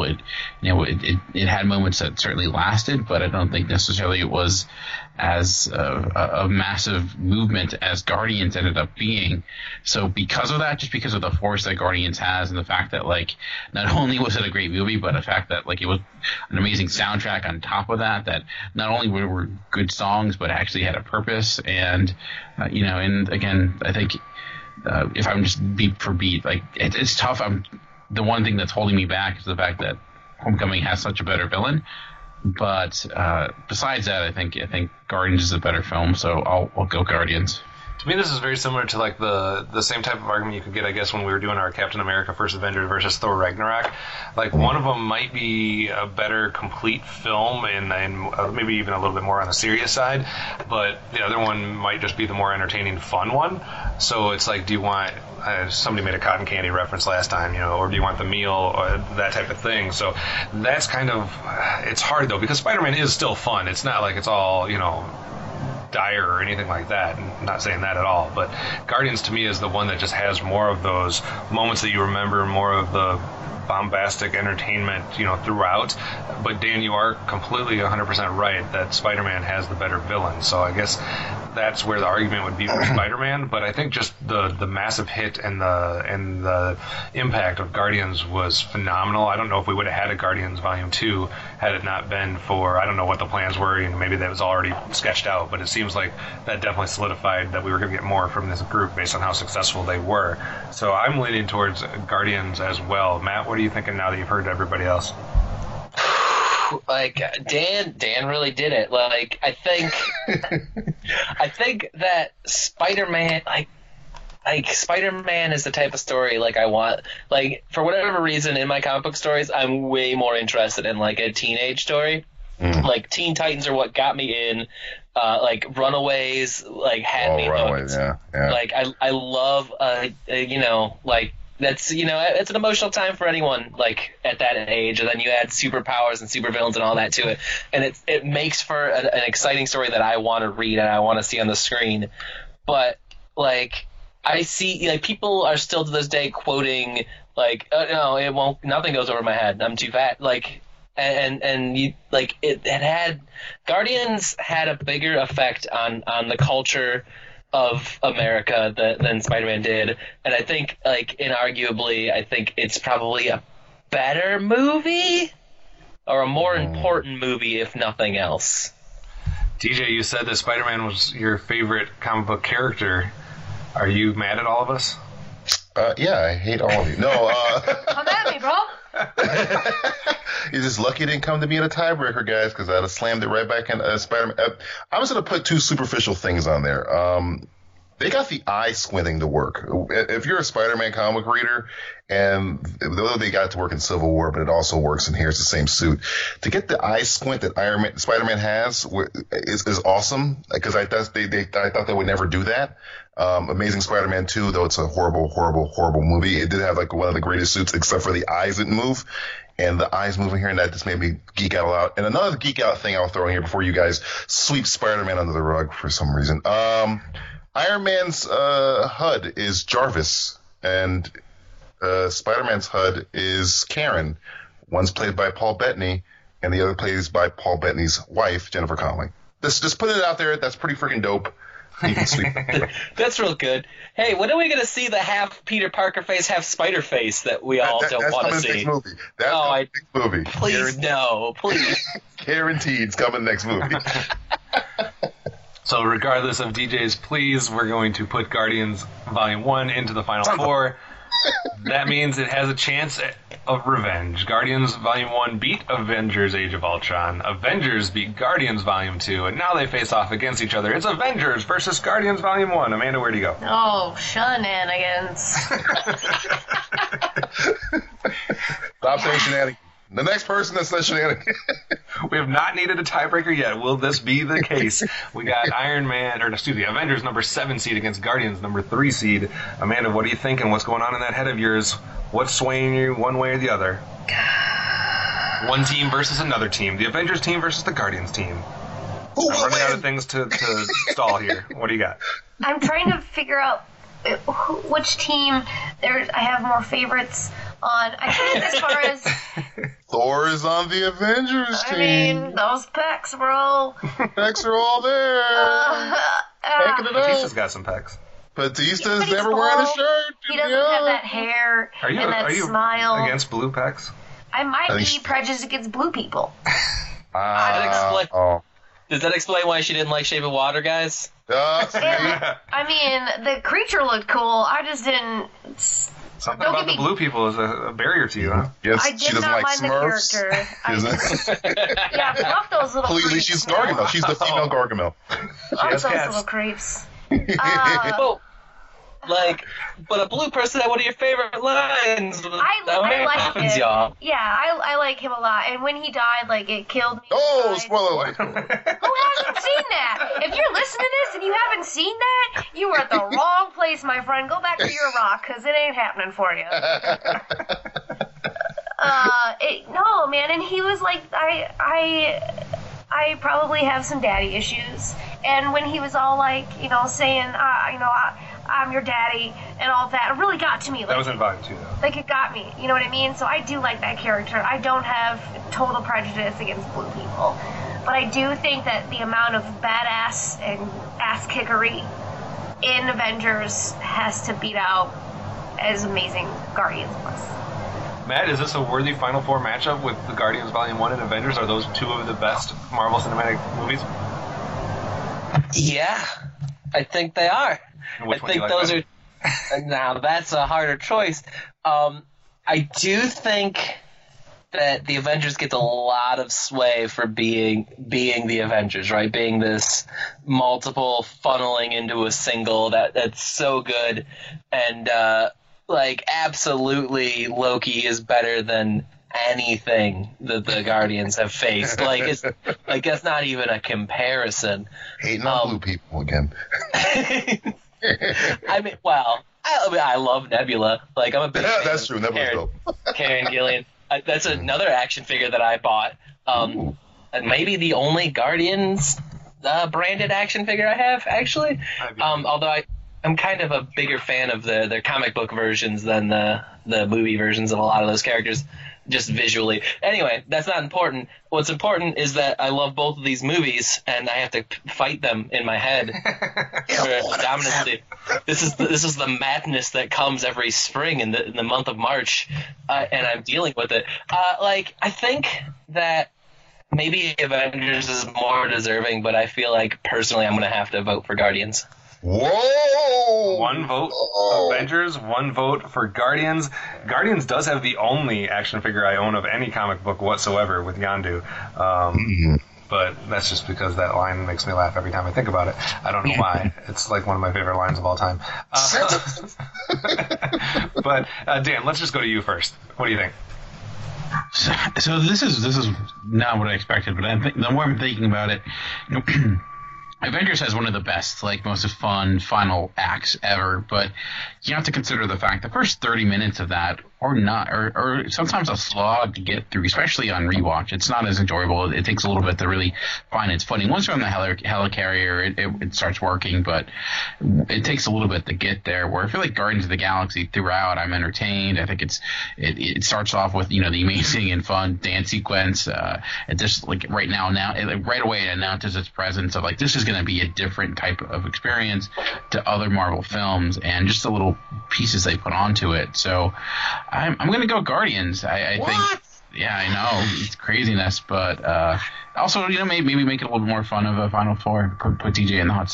It had moments that certainly lasted, but I don't think necessarily it was as a massive movement as Guardians ended up being. So because of that, just because of the force that Guardians has, and the fact that like not only was it a great movie, but the fact that like it was an amazing soundtrack on top of that not only were good songs, but actually had a purpose. And and again, I think. If I'm just beat for beat, like it's tough. The one thing that's holding me back is the fact that Homecoming has such a better villain. But besides that, I think Guardians is a better film, so I'll go Guardians. To me, this is very similar to like the same type of argument you could get, I guess, when we were doing our Captain America: First Avenger versus Thor: Ragnarok. Like one of them might be a better complete film and maybe even a little bit more on the serious side, but the other one might just be the more entertaining, fun one. So it's like, do you want somebody made a cotton candy reference last time, or do you want the meal or that type of thing? So that's kind of it's hard though, because Spider-Man is still fun. It's not like it's all dire or anything like that. I'm not saying that at all, but Guardians to me is the one that just has more of those moments that you remember, more of the bombastic entertainment throughout. But Dan, you are completely 100% right that Spider-Man has the better villain, so I guess that's where the argument would be for Spider-Man. But I think just the massive hit and the impact of Guardians was phenomenal. I don't know if we would have had a Guardians Volume 2 had it not been for, I don't know what the plans were, maybe that was already sketched out, but it seems like that definitely solidified that we were going to get more from this group based on how successful they were. So I'm leaning towards Guardians as well. Matt, what are you thinking now that you've heard everybody else? Like Dan really did it. Like I think that Spider-Man Spider-Man is the type of story like I want. Like for whatever reason in my comic book stories, I'm way more interested in like a teenage story. Like Teen Titans are what got me in. Like Runaways like had me hooked. Yeah. Like I love like that's it's an emotional time for anyone like at that age, and then you add superpowers and supervillains and all that to it, and it makes for an exciting story that I want to read and I want to see on the screen. But like I see like people are still to this day quoting like no, it won't, nothing goes over my head, I'm too fat, like and you like it had Guardians had a bigger effect on the culture of America than Spider-Man did, and I think like inarguably I think it's probably a better movie or a more important movie if nothing else. DJ, you said that Spider-Man was your favorite comic book character. Are you mad at all of us? Yeah, I hate all of you. No, Come at me, bro. You're just lucky it didn't come to me in a tiebreaker, guys, because I'd have slammed it right back in Spider-Man. I'm just going to put two superficial things on there. They got the eye squinting to work. If you're a Spider-Man comic reader, and though they got it to work in Civil War, but it also works in here, it's the same suit. To get the eye squint that Spider-Man has is awesome, because I thought they would never do that. Amazing Spider-Man 2, though it's a horrible, horrible, horrible movie, it did have like one of the greatest suits, except for the eyes didn't move. And the eyes moving here, and that just made me geek out a lot. And another geek out thing I'll throw in here before you guys sweep Spider-Man under the rug for some reason. Iron Man's HUD is Jarvis, and Spider-Man's HUD is Karen. One's played by Paul Bettany, and the other plays by Paul Bettany's wife, Jennifer Connelly. Just put it out there. That's pretty freaking dope. You can sweep. That's real good. Hey, when are we going to see the half Peter Parker face, half Spider face that we all don't want to see? That's coming next movie. Please, no. Please. Guaranteed it's coming next movie. So regardless of DJ's pleas, we're going to put Guardians Volume 1 into the Final Four. That means it has a chance of revenge. Guardians Volume 1 beat Avengers Age of Ultron. Avengers beat Guardians Volume 2, and now they face off against each other. It's Avengers versus Guardians Volume 1. Amanda, where do you go? Oh, shenanigans. Stop saying shenanigans. The next person that says shenanigans. We have not needed a tiebreaker yet. Will this be the case? We got Avengers number 7 seed against Guardians number 3 seed. Amanda, what are you thinking? What's going on in that head of yours? What's swaying you one way or the other? One team versus another team. The Avengers team versus the Guardians team. I'm running out of things to stall here. What do you got? I'm trying to figure out which team I have more favorites on. I think as far as Thor is on the Avengers team. I mean, those pecs, bro. Pecs are all there. Packing it Batista's up. got some pecs. Batista's But he's never wearing a bald. shirt. He doesn't have that hair and that smile. Against blue pecs? I might I be think- prejudiced against blue people. Does that explain why she didn't like Shape of Water, guys? See? I mean, the creature looked cool. I just didn't. Something Don't about get the me- blue people is a barrier to you, huh? Yes, I she did doesn't not like mind the Smurfs. character. She doesn't- Yeah, fuck those little Completely, creeps. she's Gargamel. She's the female Gargamel. Fuck has those cats. little creeps. Well, but a blue person had one of your favorite lines. I like him. Y'all. Yeah, I like him a lot. And when he died, like, it killed me. Oh, inside. spoiler alert. Who hasn't seen that? If you're listening to this and you haven't seen that, you are at the wrong place, my friend. Go back to your rock, because it ain't happening for you. No, man, and he was like, I probably have some daddy issues. And when he was all like, saying, I'm your daddy and all that, it really got to me. Like, That was in Volume 2, though. like, it got me, you know what I mean? So I do like that character. I don't have total prejudice against blue people. But I do think that the amount of badass and ass-kickery in Avengers has to beat out as amazing Guardians was. Matt, is this a worthy Final Four matchup with the Guardians Volume 1 and Avengers? Are those two of the best Marvel Cinematic movies? Yeah, I think they are. And which I one do think you like those better? are. Now that's a harder choice. I do think that the Avengers gets a lot of sway for being the Avengers, right? Being this multiple funneling into a single that's so good, and absolutely Loki is better than anything that the Guardians have faced. That's not even a comparison. Hating on blue people again. I mean, I love Nebula. Like, I'm a big fan That's of true. Nebula's dope. Karen Gillian. That's another action figure that I bought. And maybe the only Guardians branded action figure I have, actually. Although I'm kind of a bigger fan of their comic book versions than the movie versions of a lot of those characters, just visually. Anyway, that's not important. What's important is that I love both of these movies, and I have to fight them in my head for dominance. This is the madness that comes every spring in the month of March, and I'm dealing with it. I think that maybe Avengers is more deserving, but I feel like personally I'm going to have to vote for Guardians. Whoa! One vote Avengers, one vote for Guardians. Guardians does have the only action figure I own of any comic book whatsoever with Yondu. But that's just because that line makes me laugh every time I think about it. I don't know why. It's like one of my favorite lines of all time. But Dan, let's just go to you first. What do you think? So this is not what I expected, but the more I'm thinking about it, Avengers has one of the best, most fun final acts ever, but you have to consider the fact the first 30 minutes of that or sometimes a slog to get through, especially on rewatch. It's not as enjoyable. It takes a little bit to really find its footing. Once you're on the helicarrier, it starts working, but it takes a little bit to get there. Where I feel like Guardians of the Galaxy throughout, I'm entertained. I think it starts off with the amazing and fun dance sequence. It just right away it announces its presence of this is going to be a different type of experience to other Marvel films, and just the little pieces they put onto it. So I'm going to go Guardians. I think. Yeah, I know it's craziness, but also maybe make it a little more fun of a Final Four. Put DJ in the hot seat.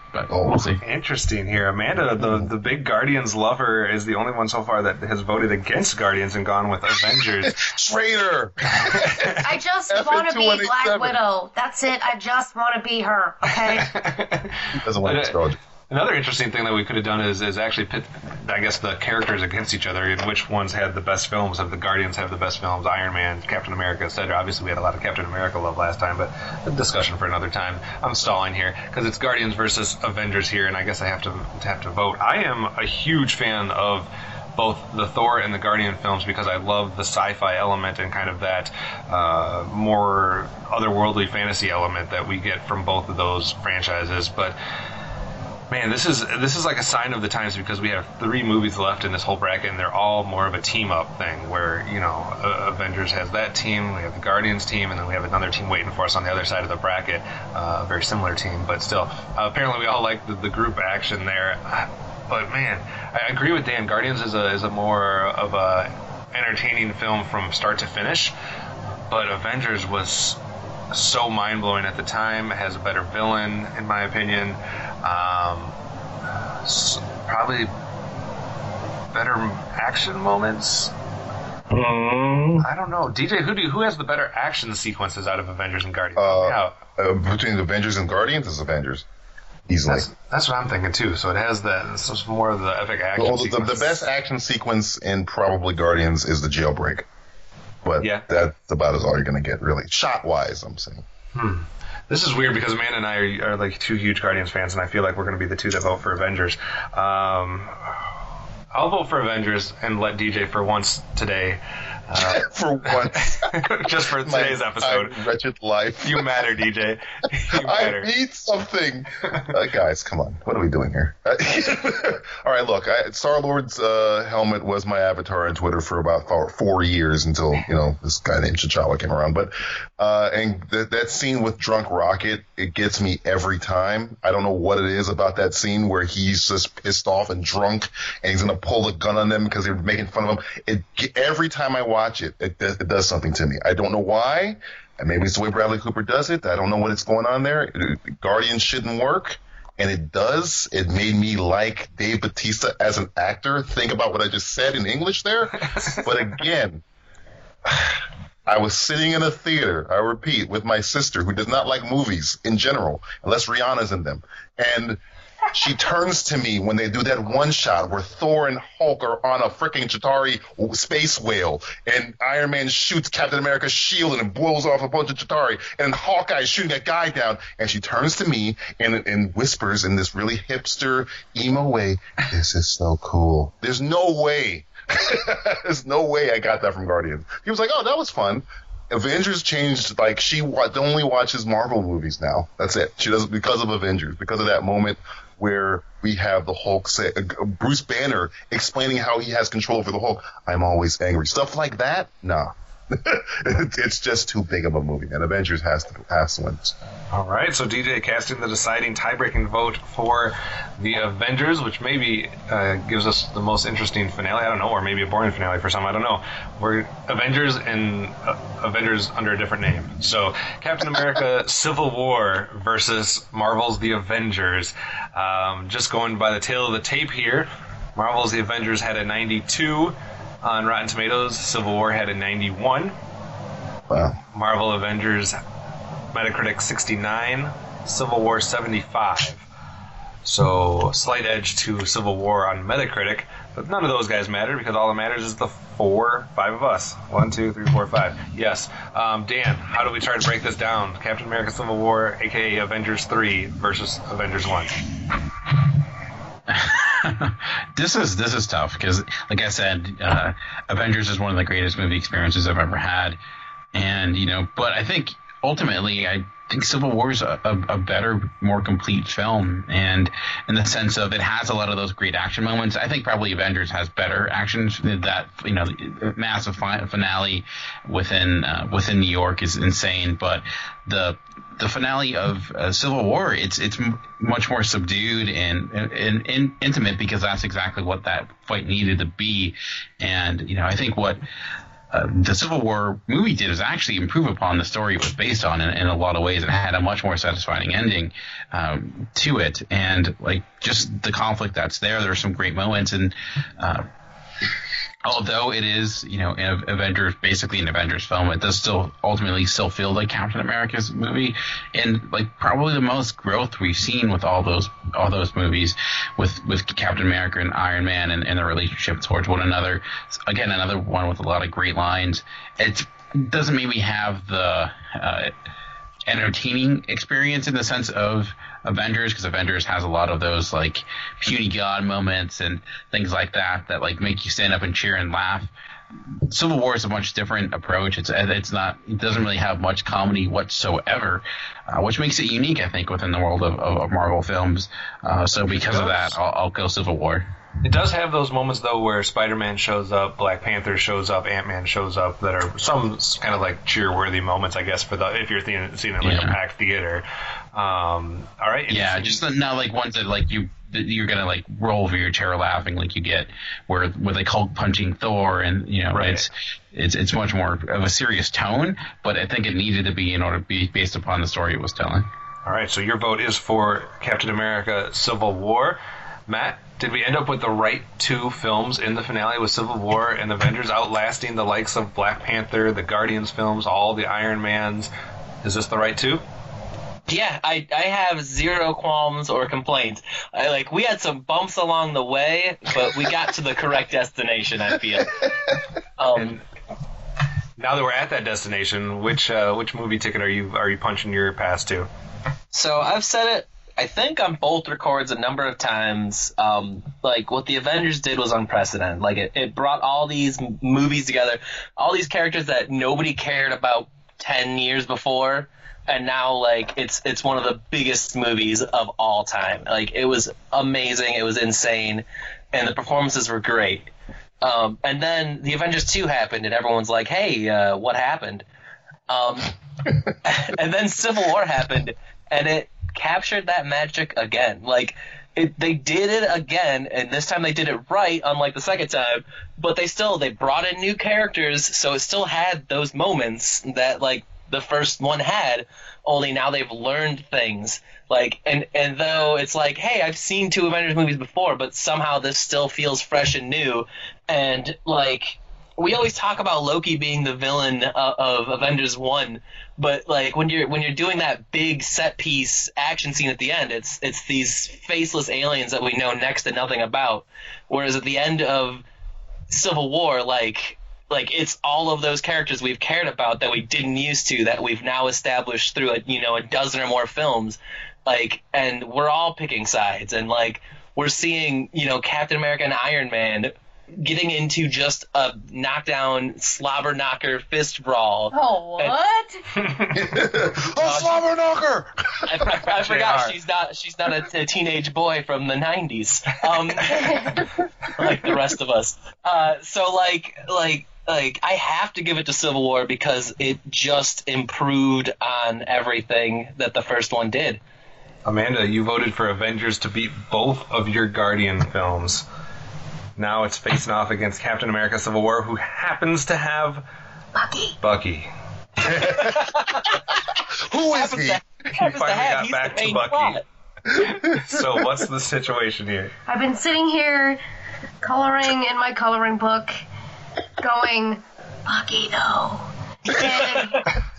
but we'll see. Interesting here. Amanda, the big Guardians lover, is the only one so far that has voted against Guardians and gone with Avengers. Traitor! I just want to be Black Widow. That's it. I just want to be her. Okay. He doesn't want to Another interesting thing that we could have done is actually pit, I guess, the characters against each other, and which ones had the best films. If the Guardians have the best films, Iron Man, Captain America, etc. Obviously, we had a lot of Captain America love last time, but a discussion for another time. I'm stalling here because it's Guardians versus Avengers here, and I guess I have to vote. I am a huge fan of both the Thor and the Guardian films because I love the sci-fi element and kind of that more otherworldly fantasy element that we get from both of those franchises, but man, this is like a sign of the times because we have 3 movies left in this whole bracket, and they're all more of a team-up thing where, Avengers has that team, we have the Guardians team, and then we have another team waiting for us on the other side of the bracket, a very similar team, but still. Apparently we all like the group action there. But, man, I agree with Dan. Guardians is a more of a entertaining film from start to finish, but Avengers was so mind-blowing at the time. It has a better villain, in my opinion. Probably better action moments. I don't know. DJ, who has the better action sequences out of Avengers and Guardians? Between the Avengers and Guardians, it's Avengers. Easily. That's what I'm thinking too. So it has it's more of the epic action sequence. The best action sequence in probably Guardians is the jailbreak. But that's about as all you're going to get, really. Shot-wise, I'm saying. This is weird because Amanda and I are like 2 huge Guardians fans, and I feel like we're going to be the 2 that vote for Avengers. I'll vote for Avengers and let DJ for once today. For once. Just for today's episode. Wretched life. You matter, DJ. You matter. I need something. Guys, come on. What are we doing here? All right, look. Star-Lord's helmet was my avatar on Twitter for about 4 years until, this guy named T'Challa came around. But and that scene with Drunk Rocket, it gets me every time. I don't know what it is about that scene where he's just pissed off and drunk and he's going to pull a gun on them because they're making fun of him. Every time I watch it, it does something to me. I don't know why. And maybe it's the way Bradley Cooper does it. I don't know what's going on there. Guardians shouldn't work, and it does. It made me like Dave Bautista as an actor. Think about what I just said in English there. But again, I was sitting in a theater, I repeat, with my sister who does not like movies in general, unless Rihanna's in them. And she turns to me when they do that one shot where Thor and Hulk are on a freaking Chitauri space whale, and Iron Man shoots Captain America's shield and it blows off a bunch of Chitauri, and Hawkeye's shooting that guy down, and she turns to me and whispers in this really hipster, emo way, "This is so cool." There's no way. There's no way I got that from Guardians. He was like, "Oh, that was fun." Avengers changed, like, she only watches Marvel movies now. That's it. She does it because of Avengers, because of that moment where we have the Hulk say, Bruce Banner explaining how he has control over the Hulk. "I'm always angry." Stuff like that? Nah. It's just too big of a movie, and Avengers has to win. All right, so DJ casting the deciding tie-breaking vote for the Avengers, which maybe gives us the most interesting finale. I don't know, or maybe a boring finale for some. I don't know. We're Avengers and Avengers under a different name. So Captain America: Civil War versus Marvel's The Avengers. Just going by the tail of the tape here, Marvel's The Avengers had a 92 on Rotten Tomatoes. Civil War had a 91. Wow. Marvel Avengers Metacritic 69, Civil War 75. So slight edge to Civil War on Metacritic, but none of those guys matter because all that matters is the 5 of us. 1, 2, 3, 4, 5. Yes. Dan, how do we try to break this down? Captain America: Civil War, aka Avengers 3 versus Avengers 1. This is tough because, like I said, Avengers is one of the greatest movie experiences I've ever had, and but I think ultimately I think Civil War is a better, more complete film, and in the sense of it has a lot of those great action moments. I think probably Avengers has better actions. That massive finale within New York is insane, but the finale of Civil War, it's much more subdued and intimate because that's exactly what that fight needed to be. And I think what the Civil War movie did is actually improve upon the story it was based on in a lot of ways, and had a much more satisfying ending to it. And like just the conflict that's there are some great moments, and although it is, in Avengers, basically an Avengers film, it does still ultimately feel like Captain America's movie, and like probably the most growth we've seen with all those movies, with Captain America and Iron Man and their relationship towards one another. Again, another one with a lot of great lines. It doesn't maybe have the entertaining experience in the sense of Avengers, because Avengers has a lot of those like puny god moments and things like that like make you stand up and cheer and laugh. Civil War is a much different approach. It doesn't really have much comedy whatsoever, which makes it unique, I think, within the world of Marvel films. So because of that, I'll go Civil War. It does have those moments, though, where Spider-Man shows up, Black Panther shows up, Ant-Man shows up, that are some kind of like cheer-worthy moments, I guess, if you're seeing it in like a packed theater. All right. Yeah, just not like ones that like you're gonna like roll over your chair laughing like you get where they Hulk punching Thor, and right. It's much more of a serious tone, but I think it needed to be in order to be based upon the story it was telling. All right, so your vote is for Captain America: Civil War. Matt, did we end up with the right two films in the finale with Civil War and Avengers outlasting the likes of Black Panther, the Guardians films, all the Iron Mans? Is this the right two? Yeah, I have zero qualms or complaints. We had some bumps along the way, but we got to the correct destination, I feel. And now that we're at that destination, which movie ticket are you punching your pass to? So I've said it, I think, on both records a number of times. What the Avengers did was unprecedented. It brought all these movies together, all these characters that nobody cared about 10 years before, and now it's one of the biggest movies of all time. It was amazing, it was insane, and the performances were great. And then the Avengers 2 happened, and everyone's like, hey, what happened? And then Civil War happened, and it captured that magic again. They did it again, and this time they did it right, unlike the second time, but they brought in new characters, so it still had those moments that the first one had, only now they've learned things. And though it's hey, I've seen two Avengers movies before, but somehow this still feels fresh and new. And we always talk about Loki being the villain of Avengers 1, but when you're doing that big set piece action scene at the end, it's these faceless aliens that we know next to nothing about. Whereas at the end of Civil War, it's all of those characters we've cared about that we didn't used to, that we've now established through a dozen or more films, and we're all picking sides, and we're seeing Captain America and Iron Man getting into just a knockdown slobber knocker fist brawl. Oh, what? A slobber knocker! I forgot she's not a teenage boy from the 90s, like the rest of us. I have to give it to Civil War because it just improved on everything that the first one did. Amanda, you voted for Avengers to beat both of your Guardian films. Now it's facing off against Captain America: Civil War, who happens to have Bucky. Who is he? You finally got back to Bucky. So what's the situation here? I've been sitting here coloring in my coloring book, going, Bucky, though. And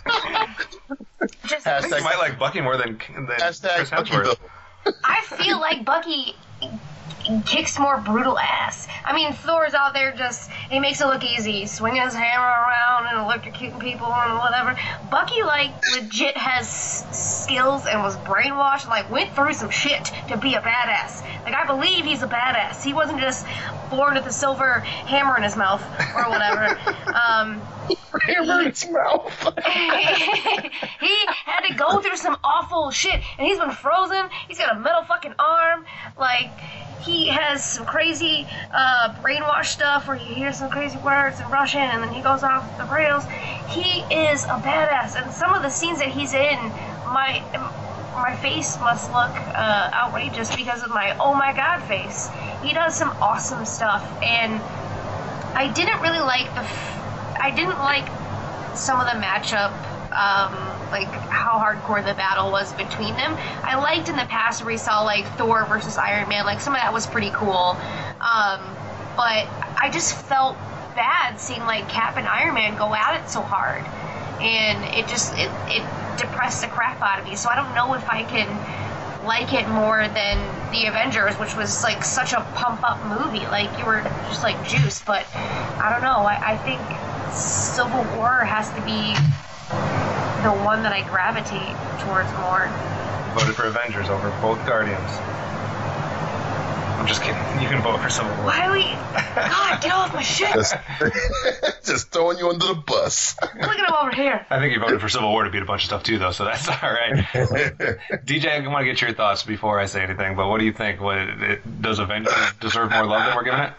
just, you might like Bucky more than Chris Hemsworth. I feel like Bucky kicks more brutal ass. I mean, Thor's out there he makes it look easy, swinging his hammer around and electrocuting people and whatever. Bucky, legit has skills and was brainwashed, went through some shit to be a badass. I believe he's a badass. He wasn't just born with a silver hammer in his mouth or whatever. Hammer in his mouth. He had to go through some awful shit, and he's been frozen. He's got a metal fucking arm. He has some crazy brainwash stuff where he hears some crazy words in Russian and then he goes off the rails. He is a badass, and some of the scenes that he's in, my face must look outrageous because of my oh my god face. He does some awesome stuff, and I didn't really like I didn't like some of the matchup, like how hardcore the battle was between them. I liked in the past where we saw like Thor versus Iron Man, like some of that was pretty cool. But I just felt bad seeing like Cap and Iron Man go at it so hard, and it depressed the crap out of me. So I don't know if I can like it more than the Avengers, which was like such a pump up movie. Like you were just like juiced. But I don't know. I think Civil War has to be the one that I gravitate towards more. Voted for Avengers over both Guardians. I'm just kidding. You can vote for Civil War. Why are we... God, get off my shit. Just throwing you under the bus. Look at him over here. I think you voted for Civil War to beat a bunch of stuff too, though, so that's all right. DJ, I want to get your thoughts before I say anything, but what do you think? Does Avengers deserve more love than we're giving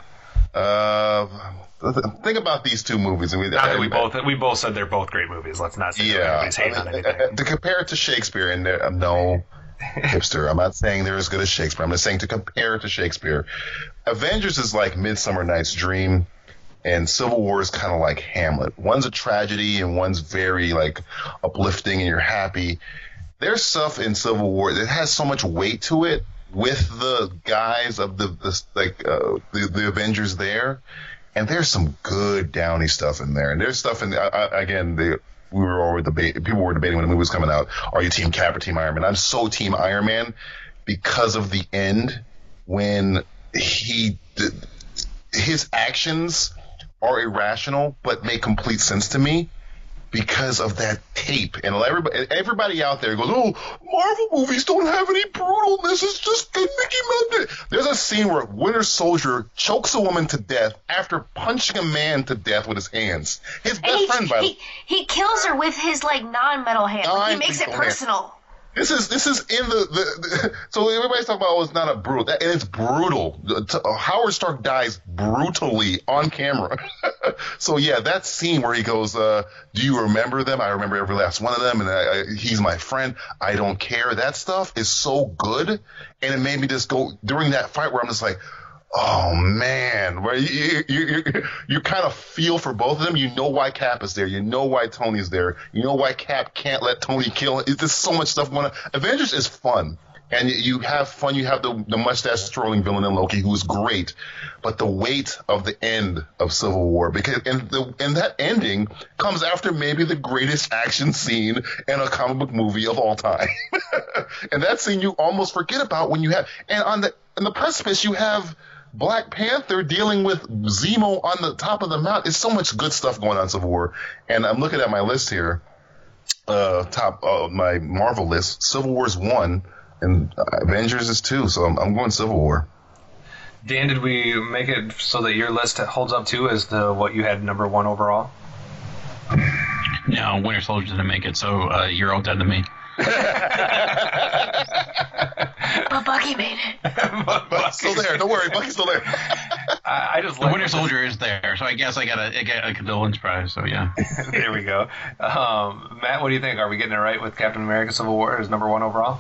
it? Think about these two movies. We both said they're both great movies. Let's not say anybody's hating on anything. To compare it to Shakespeare, and no... hipster. I'm not saying they're as good as Shakespeare. I'm just saying to compare it to Shakespeare. Avengers is like Midsummer Night's Dream, and Civil War is kind of like Hamlet. One's a tragedy, and one's very like uplifting, and you're happy. There's stuff in Civil War that has so much weight to it with the guys of the Avengers there, and there's some good Downey stuff in there, and there's stuff in people were debating when the movie was coming out, are you Team Cap or Team Iron Man? I'm so Team Iron Man because of the end when his actions are irrational but make complete sense to me because of that tape. And everybody out there goes, oh, Marvel movies don't have any brutalness. It's just good Mickey Mouse. There's a scene where Winter Soldier chokes a woman to death after punching a man to death with his hands. His best friend, by the way. He kills her with his, like, non-metal hand. He makes it personal. This is in the so everybody's talking about, oh, it's not a brutal, and it's brutal. Howard Stark dies brutally on camera. So yeah, that scene where he goes, do you remember them? I remember every last one of them, and he's my friend. I don't care. That stuff is so good, and it made me just go during that fight where I'm just like, oh man, where you kind of feel for both of them. You know why Cap is there. You know why Tony's there. You know why Cap can't let Tony kill him. It's just so much stuff going on. Avengers is fun, and you have fun. You have the mustache twirling villain in Loki, who is great, but the weight of the end of Civil War, and that ending comes after maybe the greatest action scene in a comic book movie of all time, and that scene you almost forget about when you have, and on the precipice you have Black Panther dealing with Zemo on the top of the mountain. It's so much good stuff going on in Civil War. And I'm looking at my list here, my Marvel list. Civil War is 1, and Avengers is 2, so I'm going Civil War. Dan, did we make it so that your list holds up too as to what you had number 1 overall? No, Winter Soldier didn't make it, so you're all dead to me. But Bucky made it. Bucky's still there. Don't worry, Bucky's still there. I just the Winter Soldier is there, so I guess I get a condolence prize. So yeah. There we go. Matt, what do you think? Are we getting it right with Captain America: Civil War as number 1 overall?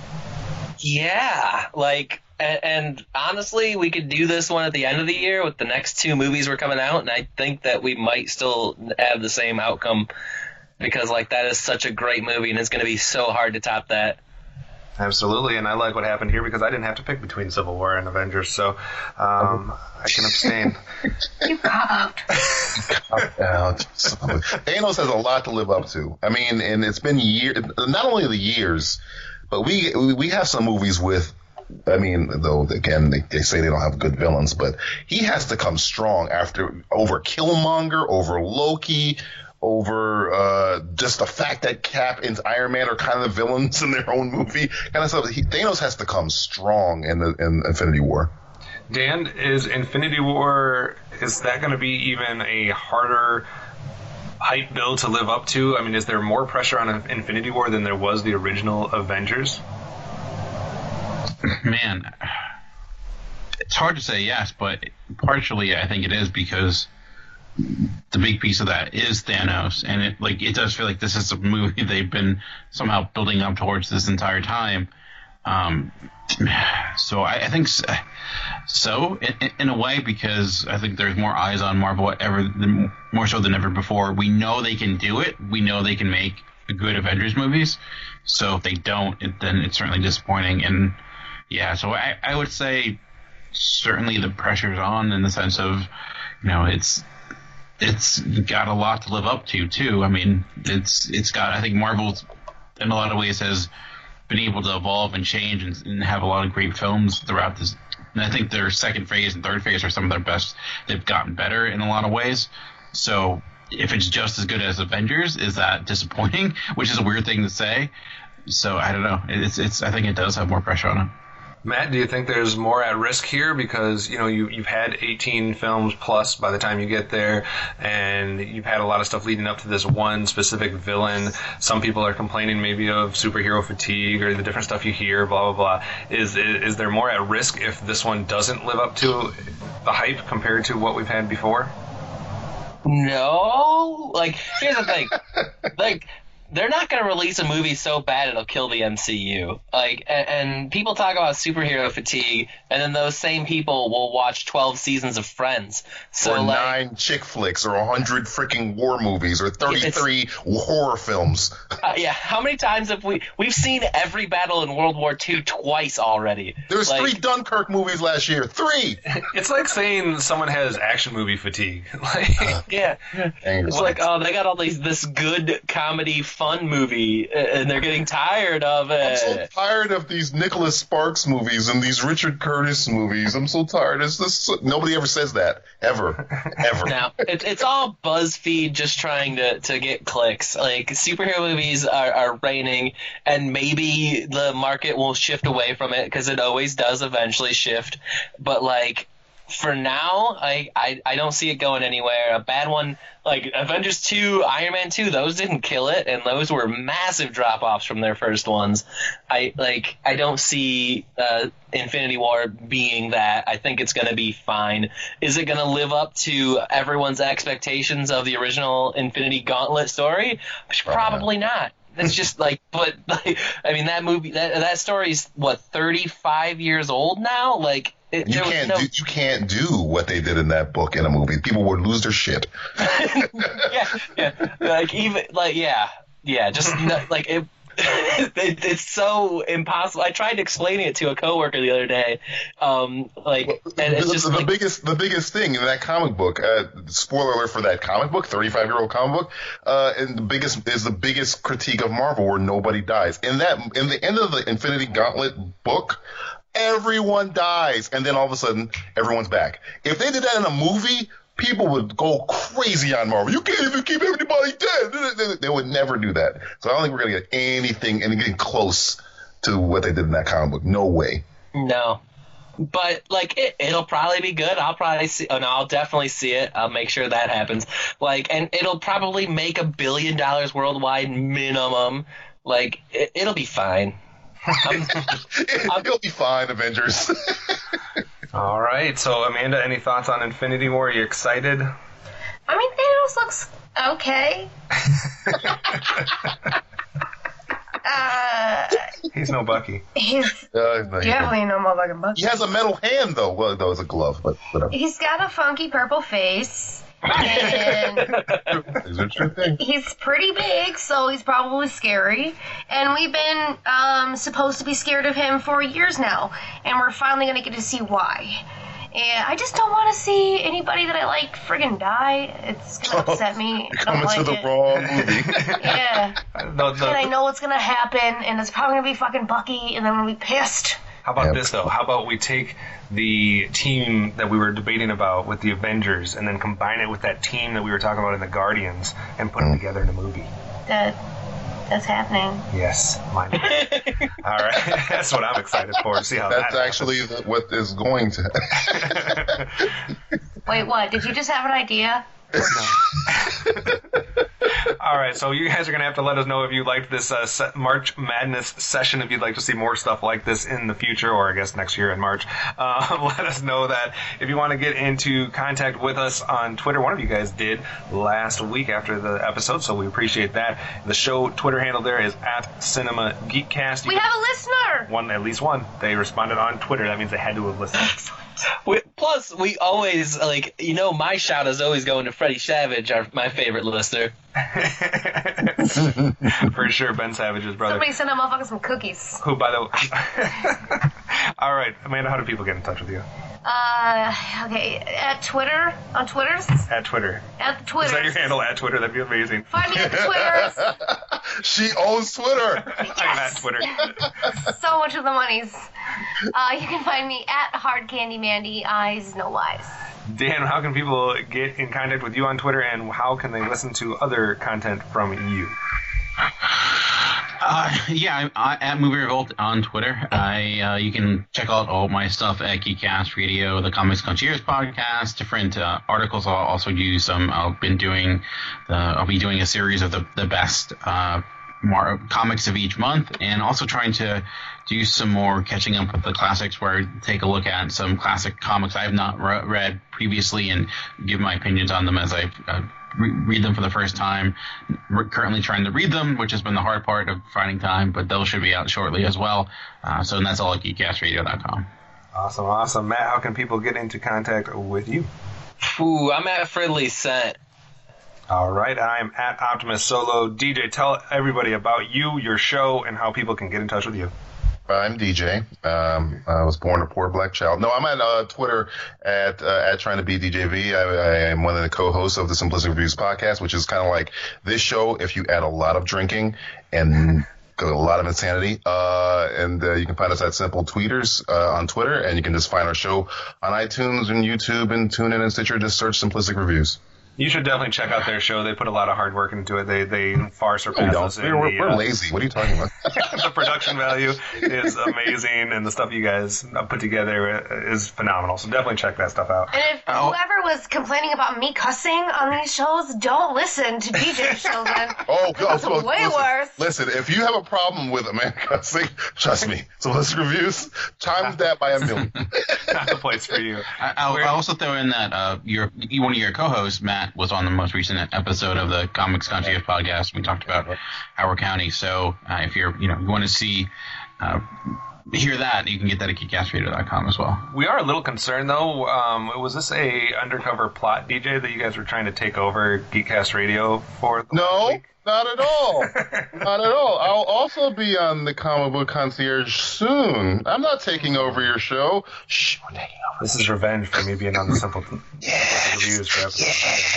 Yeah, like, and honestly, we could do this one at the end of the year with the next 2 movies we're coming out, and I think that we might still have the same outcome because, like, that is such a great movie, and it's going to be so hard to top that. Absolutely, and I like what happened here because I didn't have to pick between Civil War and Avengers, so I can abstain. You cop out. Thanos has a lot to live up to. I mean, and it's been years, not only the years, but we have some movies with, I mean, though, again, they say they don't have good villains, but he has to come strong over Killmonger, over Loki, over just the fact that Cap and Iron Man are kind of the villains in their own movie, kind of stuff. Thanos has to come strong in Infinity War. Dan, is Infinity War, is that going to be even a harder hype bill to live up to? I mean, is there more pressure on Infinity War than there was the original Avengers? Man, it's hard to say yes, but partially I think it is because the big piece of that is Thanos, and it does feel like this is a movie they've been somehow building up towards this entire time. So I think so in a way, because I think there's more eyes on Marvel more so than ever before. We know they can do it. We know they can make good Avengers movies. So if they don't, then it's certainly disappointing. And yeah, so I would say certainly the pressure's on, in the sense of, it's got a lot to live up to too. I mean, it's got, I think Marvel in a lot of ways has been able to evolve and change and have a lot of great films throughout this. And I think their second phase and third phase are some of their best. They've gotten better in a lot of ways. So if it's just as good as Avengers, is that disappointing? Which is a weird thing to say. So I don't know. I think it does have more pressure on it. Matt, do you think there's more at risk here? Because, you've had 18 films plus by the time you get there, and you've had a lot of stuff leading up to this one specific villain. Some people are complaining maybe of superhero fatigue or the different stuff you hear, blah, blah, blah. Is there more at risk if this one doesn't live up to the hype compared to what we've had before? No. Here's the thing. They're not going to release a movie so bad it'll kill the MCU. And people talk about superhero fatigue, and then those same people will watch 12 seasons of Friends. So or 9 chick flicks, or 100 freaking war movies, or 33 horror films. Yeah, how many times have we've seen every battle in World War II twice already? There's 3 Dunkirk movies last year. 3. It's like saying someone has action movie fatigue. Yeah. It's like, oh, they got all this good comedy fun movie, and they're getting tired of it. I'm so tired of these Nicholas Sparks movies and these Richard Curtis movies. I'm so tired. Nobody ever says that. Ever. Now, it's all BuzzFeed just trying to get clicks. Superhero movies are reigning, and maybe the market will shift away from it, because it always does eventually shift. But, for now, I don't see it going anywhere. A bad one like Avengers 2, Iron Man 2, those didn't kill it, and those were massive drop-offs from their first ones. I don't see Infinity War being that. I think it's going to be fine. Is it going to live up to everyone's expectations of the original Infinity Gauntlet story? Probably not. It's just that movie, that story's 35 years old now. You can't do what they did in that book in a movie. People would lose their shit. It's so impossible. I tried explaining it to a coworker the other day. The biggest thing in that comic book. Spoiler alert for that comic book, 35-year-old comic book. And the biggest critique of Marvel, where nobody dies. In the end of the Infinity Gauntlet book, everyone dies, and then all of a sudden, everyone's back. If they did that in a movie, people would go crazy on Marvel. You can't even keep everybody dead. They would never do that. So I don't think we're going to get anything close to what they did in that comic book. No way. No. But, it'll probably be good. I'll probably see – I'll definitely see it. I'll make sure that happens. And it'll probably make $1 billion worldwide minimum. It'll be fine. It'll be fine, Avengers. All right. So, Amanda, any thoughts on Infinity War? Are you excited? Thanos looks okay. He's no Bucky. He's definitely no motherfucking Bucky. He has a metal hand, though. Well, that was a glove, but whatever. He's got a funky purple face. And is it true thing? He's pretty big, so he's probably scary. And we've been supposed to be scared of him for years now, and we're finally going to get to see why. And I just don't want to see anybody that I like friggin' die. It's going to upset me. You're coming to the wrong movie. Yeah. And I know what's going to happen, and it's probably going to be fucking Bucky, and then we'll be pissed. How about this, though? How about we take the team that we were debating about with the Avengers and then combine it with that team that we were talking about in the Guardians and put them together in a movie? That's happening. Yes. Mine. All right. That's what I'm excited for. See how that's actually what is going to Wait, what? Did you just have an idea? All right, so you guys are going to have to let us know if you liked this March Madness session, if you'd like to see more stuff like this in the future, or I guess next year in March. Let us know that. If you want to get into contact with us on Twitter, one of you guys did last week after the episode, so we appreciate that. The show Twitter handle there is @CinemaGeekcast. We have a listener! At least one. They responded on Twitter. That means they had to have listened. Plus, we always, my shout is always going to Freddie Savage, my favorite listener. For sure, Ben Savage's brother. Somebody send a motherfucker some cookies. Who, by the way... All right, Amanda, how do people get in touch with you? Okay, at Twitter, on Twitters? At Twitter. At the Twitters. Is that your handle, at Twitter? That'd be amazing. Find me at the Twitters. She owns Twitter. I'm at Twitter. So much of the monies. You can find me at Hard Candy Mandy, eyes, no lies. Dan, how can people get in contact with you on Twitter, and how can they listen to other content from you? I'm at Movie Revolt on Twitter. You can check out all my stuff at Geekcast Radio, the Comics Concierge podcast, different articles. I'll also use some. I'll be doing a series of the best comics of each month, and also trying to do some more catching up with the classics, where I take a look at some classic comics I have not read previously and give my opinions on them as I read them for the first time. We're currently trying to read them, which has been the hard part of finding time, but those should be out shortly as well. And that's all at geekcastradio.com. Awesome. Matt, how can people get into contact with you? Ooh, I'm at Friendly Scent. All right, I'm at Optimus Solo. DJ, tell everybody about you, your show, and how people can get in touch with you. I'm DJ. I was born a poor black child. No, I'm at Twitter at trying to be DJV. I am one of the co-hosts of the Simplistic Reviews podcast, which is kind of like this show if you add a lot of drinking and a lot of insanity. And you can find us at Simple Tweeters on Twitter, and you can just find our show on iTunes and YouTube and TuneIn and Stitcher. Just search Simplistic Reviews. You should definitely check out their show. They put a lot of hard work into it. They far surpass us. We're lazy. What are you talking about? The production value is amazing, and the stuff you guys put together is phenomenal. So definitely check that stuff out. And if whoever was complaining about me cussing on these shows, don't listen to DJ's show then. It's way worse. Listen, if you have a problem with a man cussing, trust me. So let's reviews times that by 1,000,000. Not the place for you. I'll also throw in that one of your co-hosts, Matt, was on the most recent episode of the Comics Concierge podcast. We talked about Howard County. So if you want to hear that, you can get that at geekcastradio.com as well. We are a little concerned, though. Was this a undercover plot, DJ, that you guys were trying to take over Geekcast Radio for? No, not at all. Not at all. I'll also be on the Comic Book Concierge soon. I'm not taking over your show. Shh, we're taking over. This is revenge for me being on the Simple Reviews for episode.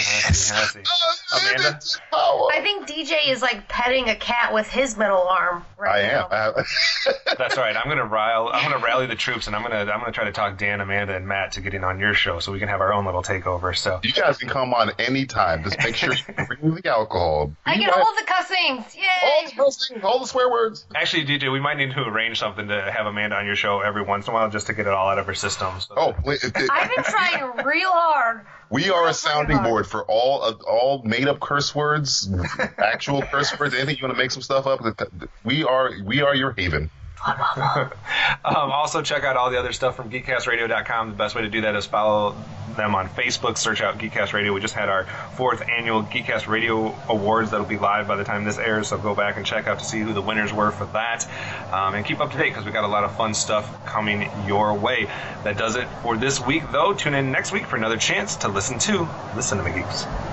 Amanda? I think DJ is like petting a cat with his middle arm right now. I am. That's right. I'm gonna rally the troops, and I'm gonna try to talk Dan, Amanda, and Matt to get in on your show so we can have our own little takeover. So you guys can come on anytime. Just make sure you bring the alcohol. I get all the cussings. Yay! All the cussing, all the swear words. Actually, DJ, we might need to arrange something to have Amanda on your show every once in a while just to get it all out of her system. So I've been trying real hard. We are a sounding board for all made-up curse words, actual curse words, anything you want to make some stuff up. We are your haven. Also, check out all the other stuff from geekcastradio.com. The best way to do that is follow them on Facebook. Search out Geekcast Radio. We just had our 4th annual Geekcast Radio Awards that'll be live by the time this airs, so go back and check out to see who the winners were for that. And keep up to date because we got a lot of fun stuff coming your way. That does it for this week, though. Tune in next week for another chance to listen to the Cinema Geeks.